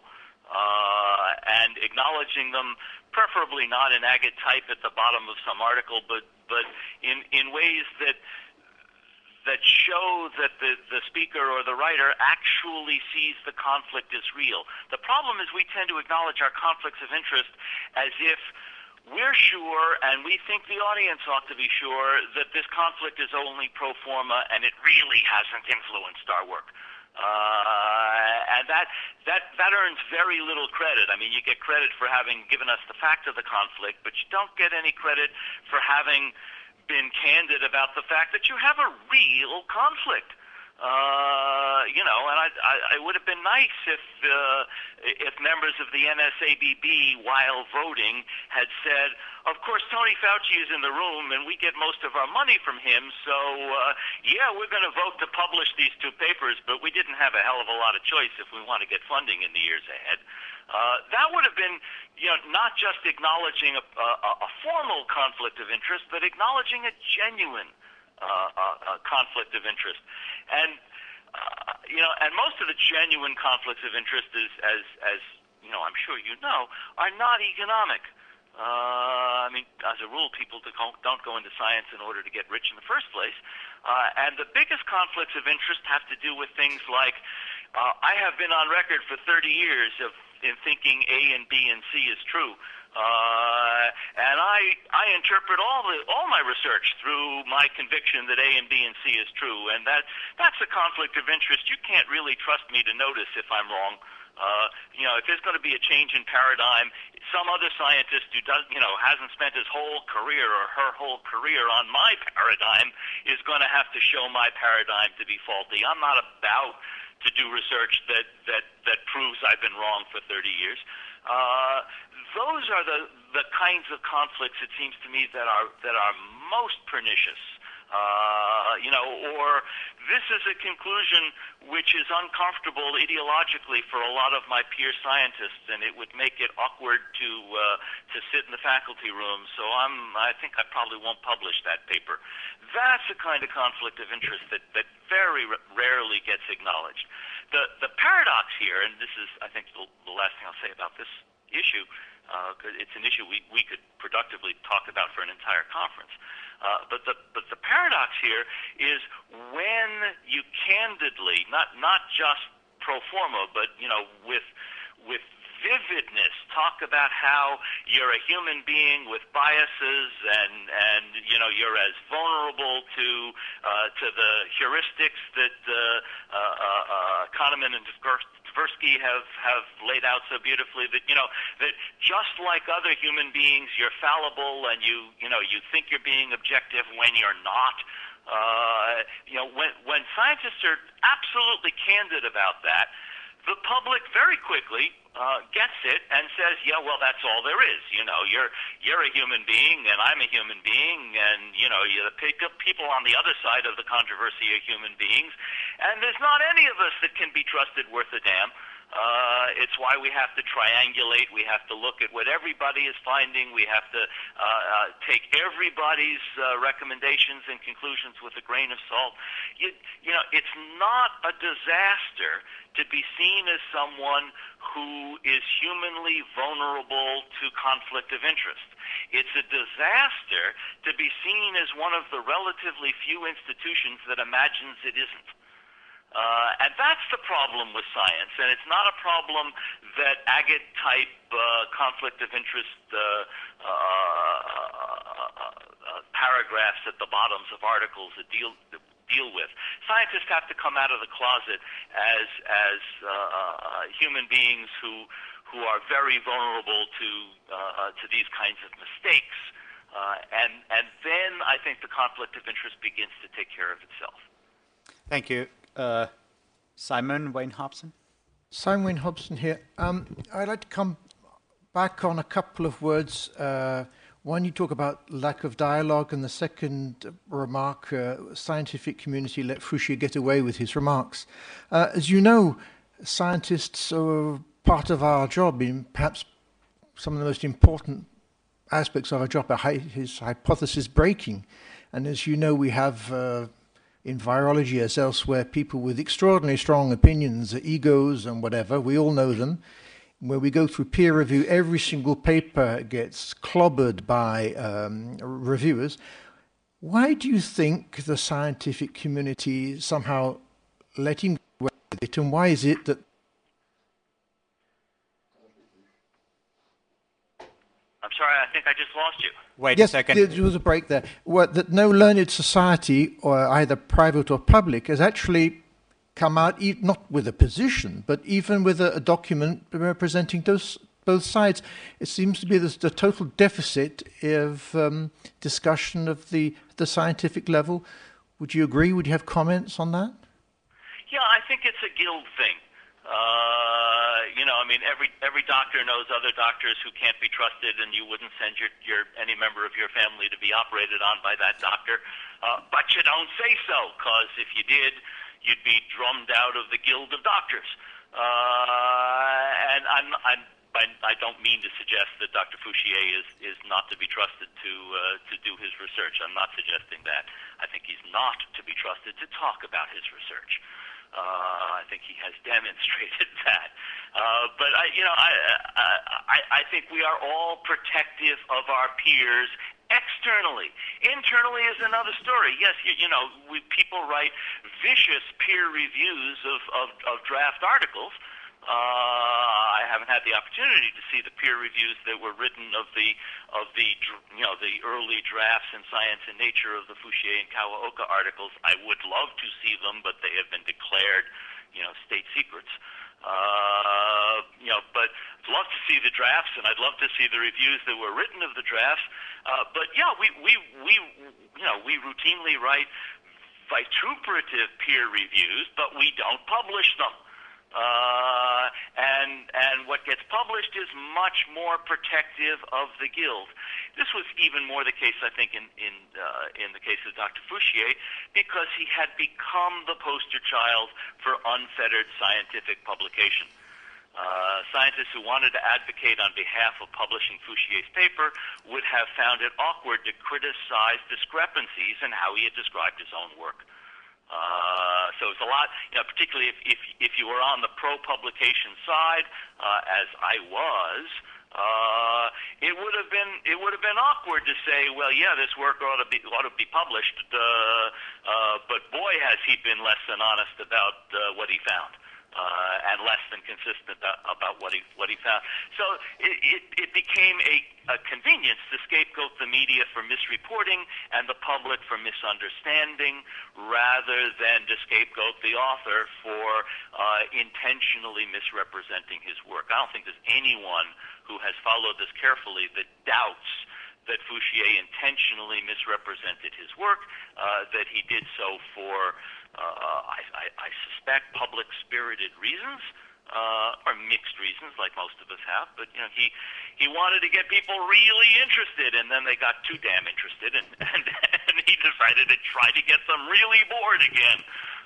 uh, and acknowledging them preferably not in agate type at the bottom of some article, but, but in, in ways that that show that the, the speaker or the writer actually sees the conflict as real. The problem is we tend to acknowledge our conflicts of interest as if we're sure, and we think the audience ought to be sure, that this conflict is only pro forma and it really hasn't influenced our work. Uh, and that, that, that earns very little credit. I mean, you get credit for having given us the fact of the conflict, but you don't get any credit for having been candid about the fact that you have a real conflict. Uh, you know, and I, I, it would have been nice if uh, if members of the N S A B B, while voting, had said, of course, Tony Fauci is in the room, and we get most of our money from him, so, uh, yeah, we're going to vote to publish these two papers, but we didn't have a hell of a lot of choice if we want to get funding in the years ahead. Uh, that would have been, you know, not just acknowledging a, a, a formal conflict of interest, but acknowledging a genuine uh, a, a conflict of interest. And, uh, you know, and most of the genuine conflicts of interest, is, as, as you know, I'm sure you know, are not economic. Uh, I mean, as a rule, people don't go into science in order to get rich in the first place. Uh, and the biggest conflicts of interest have to do with things like, uh, I have been on record for thirty years of in thinking A and B and C is true. Uh, and I I interpret all the all my research through my conviction that A and B and C is true, and that that's a conflict of interest. You can't really trust me to notice if I'm wrong. Uh, you know, if there's going to be a change in paradigm, some other scientist who does, you know, hasn't spent his whole career or her whole career on my paradigm is going to have to show my paradigm to be faulty. I'm not about to do research that that that proves I've been wrong for thirty years. Uh, those are the the kinds of conflicts, it seems to me, that are that are most pernicious Uh, you know, or this is a conclusion which is uncomfortable ideologically for a lot of my peer scientists, and it would make it awkward to uh, to sit in the faculty room. So I'm, I think I probably won't publish that paper. That's a kind of conflict of interest that, that very r- rarely gets acknowledged. The the paradox here, and this is, I think, the, the last thing I'll say about this issue, because uh, it's an issue we, we could productively talk about for an entire conference. Uh, but the but the paradox here is when you candidly, not not just pro forma, but you know with with vividness, talk about how you're a human being with biases, and and you know you're as vulnerable to uh, to the heuristics that uh, uh, uh, Kahneman and Tversky have have laid out so beautifully, that you know that just like other human beings, you're fallible, and you you know you think you're being objective when you're not. Uh, you know when when scientists are absolutely candid about that, the public very quickly uh, gets it and says, "Yeah, well, that's all there is. You know, you're you're a human being, and I'm a human being, and you know, you, the people on the other side of the controversy are human beings, and there's not any of us that can be trusted worth a damn." Uh, it's why we have to triangulate. We have to look at what everybody is finding. We have to uh, uh, take everybody's uh, recommendations and conclusions with a grain of salt. You, you know, it's not a disaster to be seen as someone who is humanly vulnerable to conflict of interest. It's a disaster to be seen as one of the relatively few institutions that imagines it isn't. Uh, and that's the problem with science, and it's not a problem that agate-type uh, conflict of interest uh, uh, uh, uh, paragraphs at the bottoms of articles that deal deal with. Scientists have to come out of the closet as as uh, uh, human beings who who are very vulnerable to uh, to these kinds of mistakes, uh, and and then I think the conflict of interest begins to take care of itself. Thank you. Uh, Simon Wayne Hobson. Simon Wayne Hobson here. Um, I'd like to come back on a couple of words. Uh, one, you talk about lack of dialogue, and the second remark, uh, scientific community let Fouchier get away with his remarks. Uh, as you know, scientists are part of our job in perhaps some of the most important aspects of our job, is hypothesis breaking. And as you know, we have uh, in virology as elsewhere, people with extraordinarily strong opinions, egos and whatever, we all know them. Where we go through peer review, every single paper gets clobbered by um, reviewers. Why do you think the scientific community somehow let him go with it, and why is it that... I'm sorry, I think I just lost you. Wait yes, a second. There was a break there. Well, that no learned society, or either private or public, has actually come out, not with a position, but even with a, a document representing those, both sides. It seems to be this, the total deficit of um, discussion of the, the scientific level. Would you agree? Would you have comments on that? Yeah, I think it's a guild thing. Uh, you know, I mean, every every doctor knows other doctors who can't be trusted, and you wouldn't send your, your any member of your family to be operated on by that doctor. Uh, but you don't say so, because if you did, you'd be drummed out of the guild of doctors. Uh, and I'm, I'm, I don't mean to suggest that Doctor Fouchier is, is not to be trusted to uh, to do his research. I'm not suggesting that. I think he's not to be trusted to talk about his research. Uh, I think he has demonstrated that. Uh, but I, you know, I, I, I think we are all protective of our peers externally. Internally is another story. Yes, you, you know, we, people write vicious peer reviews of, of, of draft articles. Uh, I haven't had the opportunity to see the peer reviews that were written of the of the you know the early drafts in Science and Nature of the Fouchier and Kawaoka articles. I would love to see them, but they have been declared, you know, state secrets. Uh, you know, but I'd love to see the drafts, and I'd love to see the reviews that were written of the drafts. Uh, but yeah, we we we you know we routinely write vituperative peer reviews, but we don't publish them. Uh, and and what gets published is much more protective of the guild. This was even more the case, I think, in in uh, in the case of Doctor Fouchier, because he had become the poster child for unfettered scientific publication. Uh, scientists who wanted to advocate on behalf of publishing Fouchier's paper would have found it awkward to criticize discrepancies in how he had described his own work. Uh, so it's a lot, you know, particularly if, if, if you were on the pro-publication side, uh, as I was, uh, it would have been it would have been awkward to say, well, yeah, this work ought to be ought to be published, uh, uh, but boy, has he been less than honest about uh, what he found. Uh, and less than consistent about, about what he what he found. So it, it, it became a, a convenience to scapegoat the media for misreporting and the public for misunderstanding, rather than to scapegoat the author for uh, intentionally misrepresenting his work. I don't think there's anyone who has followed this carefully that doubts that Fouchier intentionally misrepresented his work, uh, that he did so for Uh, I, I, I suspect public-spirited reasons, uh, or mixed reasons, like most of us have. But you know, he he wanted to get people really interested, and then they got too damn interested, and and, and he decided to try to get them really bored again.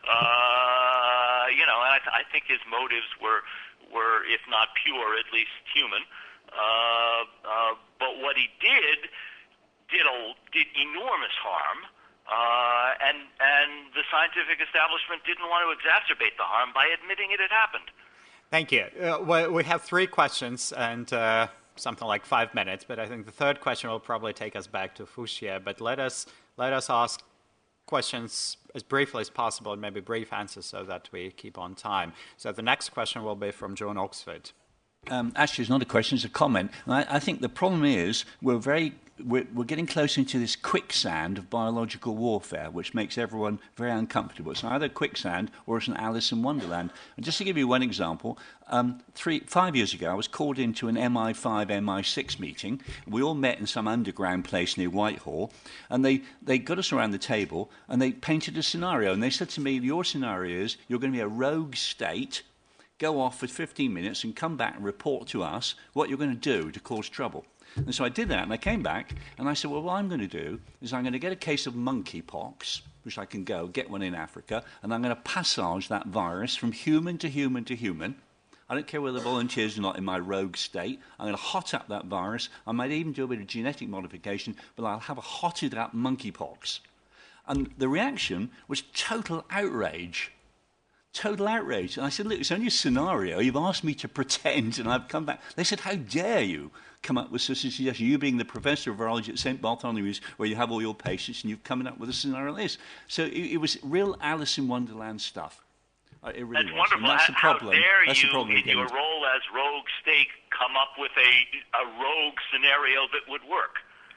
Uh, you know, and I, th- I think his motives were were, if not pure, at least human. Uh, uh, but what he did did a, did enormous harm. Uh, and and the scientific establishment didn't want to exacerbate the harm by admitting it had happened. Thank you. Uh, well, we have three questions and uh, something like five minutes, but I think the third question will probably take us back to Fouchier. But let us let us ask questions as briefly as possible and maybe brief answers so that we keep on time. So the next question will be from John Oxford. Um, actually, it's not a question; it's a comment. I, I think the problem is we're very we're, we're getting closer into this quicksand of biological warfare, which makes everyone very uncomfortable. It's either quicksand or it's an Alice in Wonderland. And just to give you one example, um, three five years ago, I was called into an M I five M I six meeting. We all met in some underground place near Whitehall, and they they got us around the table and they painted a scenario. And they said to me, "Your scenario is you're going to be a rogue state." Go off for fifteen minutes and come back and report to us what you're going to do to cause trouble. And so I did that, and I came back, and I said, well, what I'm going to do is I'm going to get a case of monkeypox, which I can go get one in Africa, and I'm going to passage that virus from human to human to human. I don't care whether the volunteers are not in my rogue state. I'm going to hot up that virus. I might even do a bit of genetic modification, but I'll have a hotted up monkeypox. And the reaction was total outrage. Total outrage. And I said, look, it's only a scenario. You've asked me to pretend, and I've come back. They said, how dare you come up with such a suggestion? You being the professor of virology at Saint Bartholomew's, where you have all your patients, and you've come up with a scenario like this. So it, it was real Alice in Wonderland stuff. Uh, it really that's was. wonderful. And that's the problem. How dare that's you, the problem in your role as rogue state, come up with a, a rogue scenario that would work?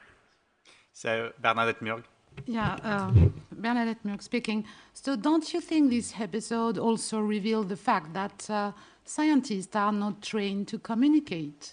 So, Bernadette Murg. Yeah, um, Bernadette Murg speaking. So don't you think this episode also revealed the fact that uh, scientists are not trained to communicate?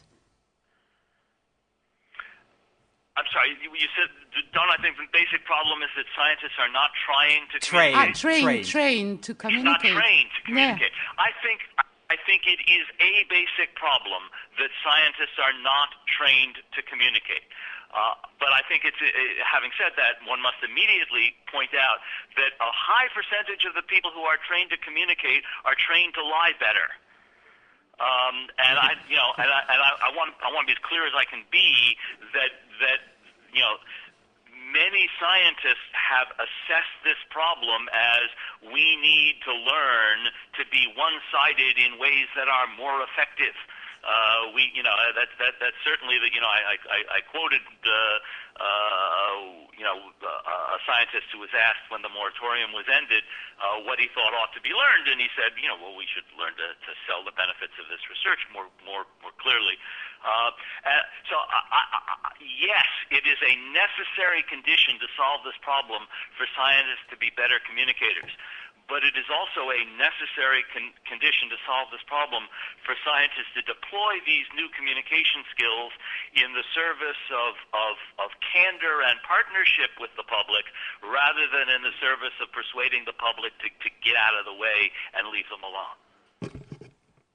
I'm sorry, you, you said, don't I think the basic problem is that scientists are not trying to Trained. Ah, communicate? trained, trained. trained to communicate. Not trained to communicate. Yeah. I think I think it is a basic problem that scientists are not trained to communicate. Uh, but I think it's, uh, having said that, one must immediately point out that a high percentage of the people who are trained to communicate are trained to lie better. Um, and I, you know, and I, and I, I want, I want to be as clear as I can be that that you know, many scientists have assessed this problem as we need to learn to be one-sided in ways that are more effective. Uh, we, you know, that that that's certainly the, you know, I I, I quoted, uh, uh, you know, uh, a scientist who was asked when the moratorium was ended uh, what he thought ought to be learned, and he said, you know, well, we should learn to, to sell the benefits of this research more more more clearly. Uh, uh, so, I, I, I, yes, it is a necessary condition to solve this problem for scientists to be better communicators. But it is also a necessary con- condition to solve this problem for scientists to deploy these new communication skills in the service of, of, of candor and partnership with the public, rather than in the service of persuading the public to, to get out of the way and leave them alone.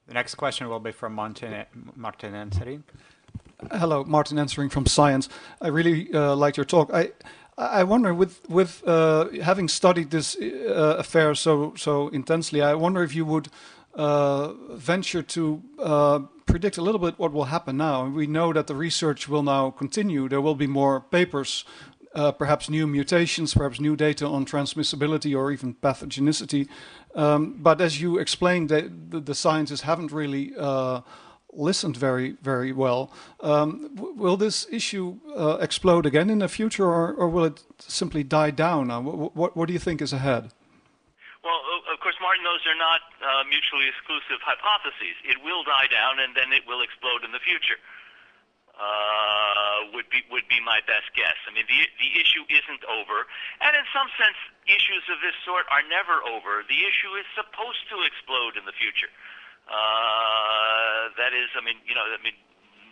The next question will be from Martin, Martin Ensering. Hello, Martin Ensering from Science. I really uh, liked your talk. I I wonder, with with uh, having studied this uh, affair so so intensely, I wonder if you would uh, venture to uh, predict a little bit what will happen now. We know that the research will now continue. There will be more papers, uh, perhaps new mutations, perhaps new data on transmissibility or even pathogenicity. Um, but as you explained, the, the, the scientists haven't really uh, listened very, very well. Um, w- will this issue uh, explode again in the future, or, or will it simply die down? Uh, what, what, what do you think is ahead? Well, of course, Martin, those are not uh, mutually exclusive hypotheses. It will die down, and then it will explode in the future. Uh, would be would be my best guess. I mean, the the issue isn't over, and in some sense, issues of this sort are never over. The issue is supposed to explode in the future. Uh, that is, I mean, you know, I mean,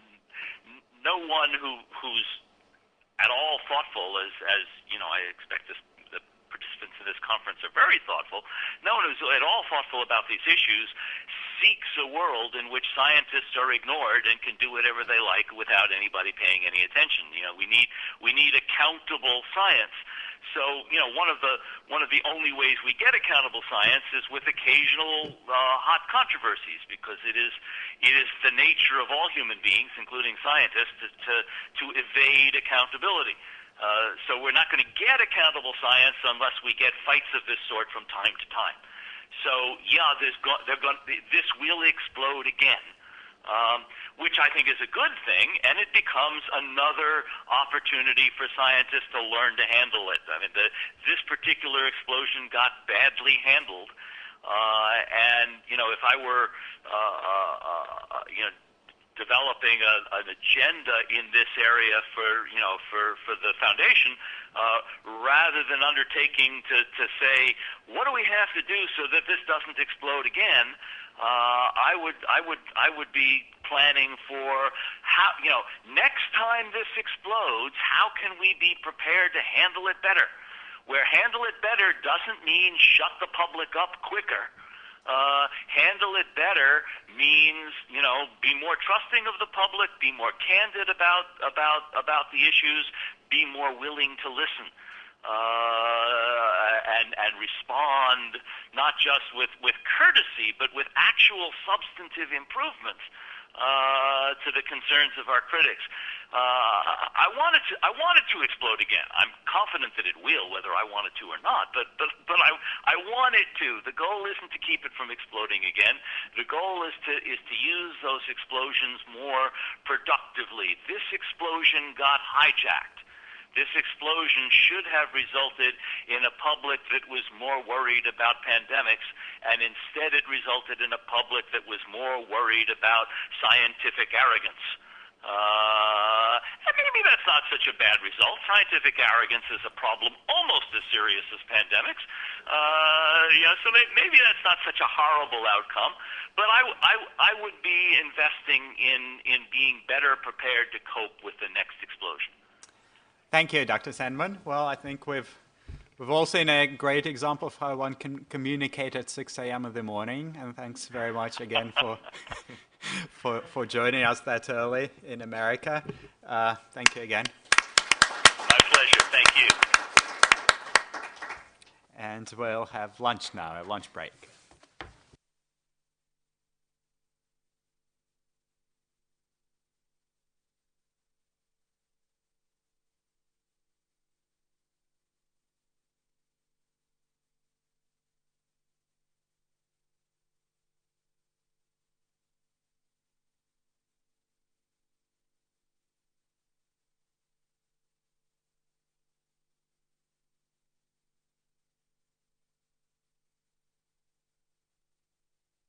no one who who's at all thoughtful, as as you know, I expect this, the participants in this conference are very thoughtful. No one who's at all thoughtful about these issues seeks a world in which scientists are ignored and can do whatever they like without anybody paying any attention. You know, we need we need accountable science. So, you know, one of the one of the only ways we get accountable science is with occasional uh, hot controversies, because it is it is the nature of all human beings, including scientists, to to, to evade accountability. Uh, so we're not going to get accountable science unless we get fights of this sort from time to time. So, yeah, there's go- they're going this will explode again, um, which I think is a good thing, and it becomes another opportunity for scientists to learn to handle it. I mean, the, this particular explosion got badly handled, uh, and, you know, if I were, uh, uh, uh, you know, developing a, an agenda in this area for, you know, for, for the foundation, uh, rather than undertaking to, to say, what do we have to do so that this doesn't explode again, uh, I would, I would, I would be planning for how, you know, next time this explodes, how can we be prepared to handle it better? Where handle it better doesn't mean shut the public up quicker. Uh, handle it better means, you know, be more trusting of the public, be more candid about about about the issues, be more willing to listen, uh, and and respond not just with, with courtesy, but with actual substantive improvements uh, to the concerns of our critics. Uh, I wanted to. I wanted to explode again. I'm confident that it will, whether I want it to or not. But but but I I want it to. The goal isn't to keep it from exploding again. The goal is to is to use those explosions more productively. This explosion got hijacked. This explosion should have resulted in a public that was more worried about pandemics, and instead it resulted in a public that was more worried about scientific arrogance. Uh, and maybe that's not such a bad result. Scientific arrogance is a problem almost as serious as pandemics. Uh, you know, so maybe that's not such a horrible outcome. But I, I, I would be investing in, in being better prepared to cope with the next explosion. Thank you, Doctor Sandman. Well, I think we've we've all seen a great example of how one can communicate at six a.m. in the morning. And thanks very much again for for for joining us that early in America. Uh, thank you again. My pleasure. Thank you. And we'll have lunch now, a lunch break.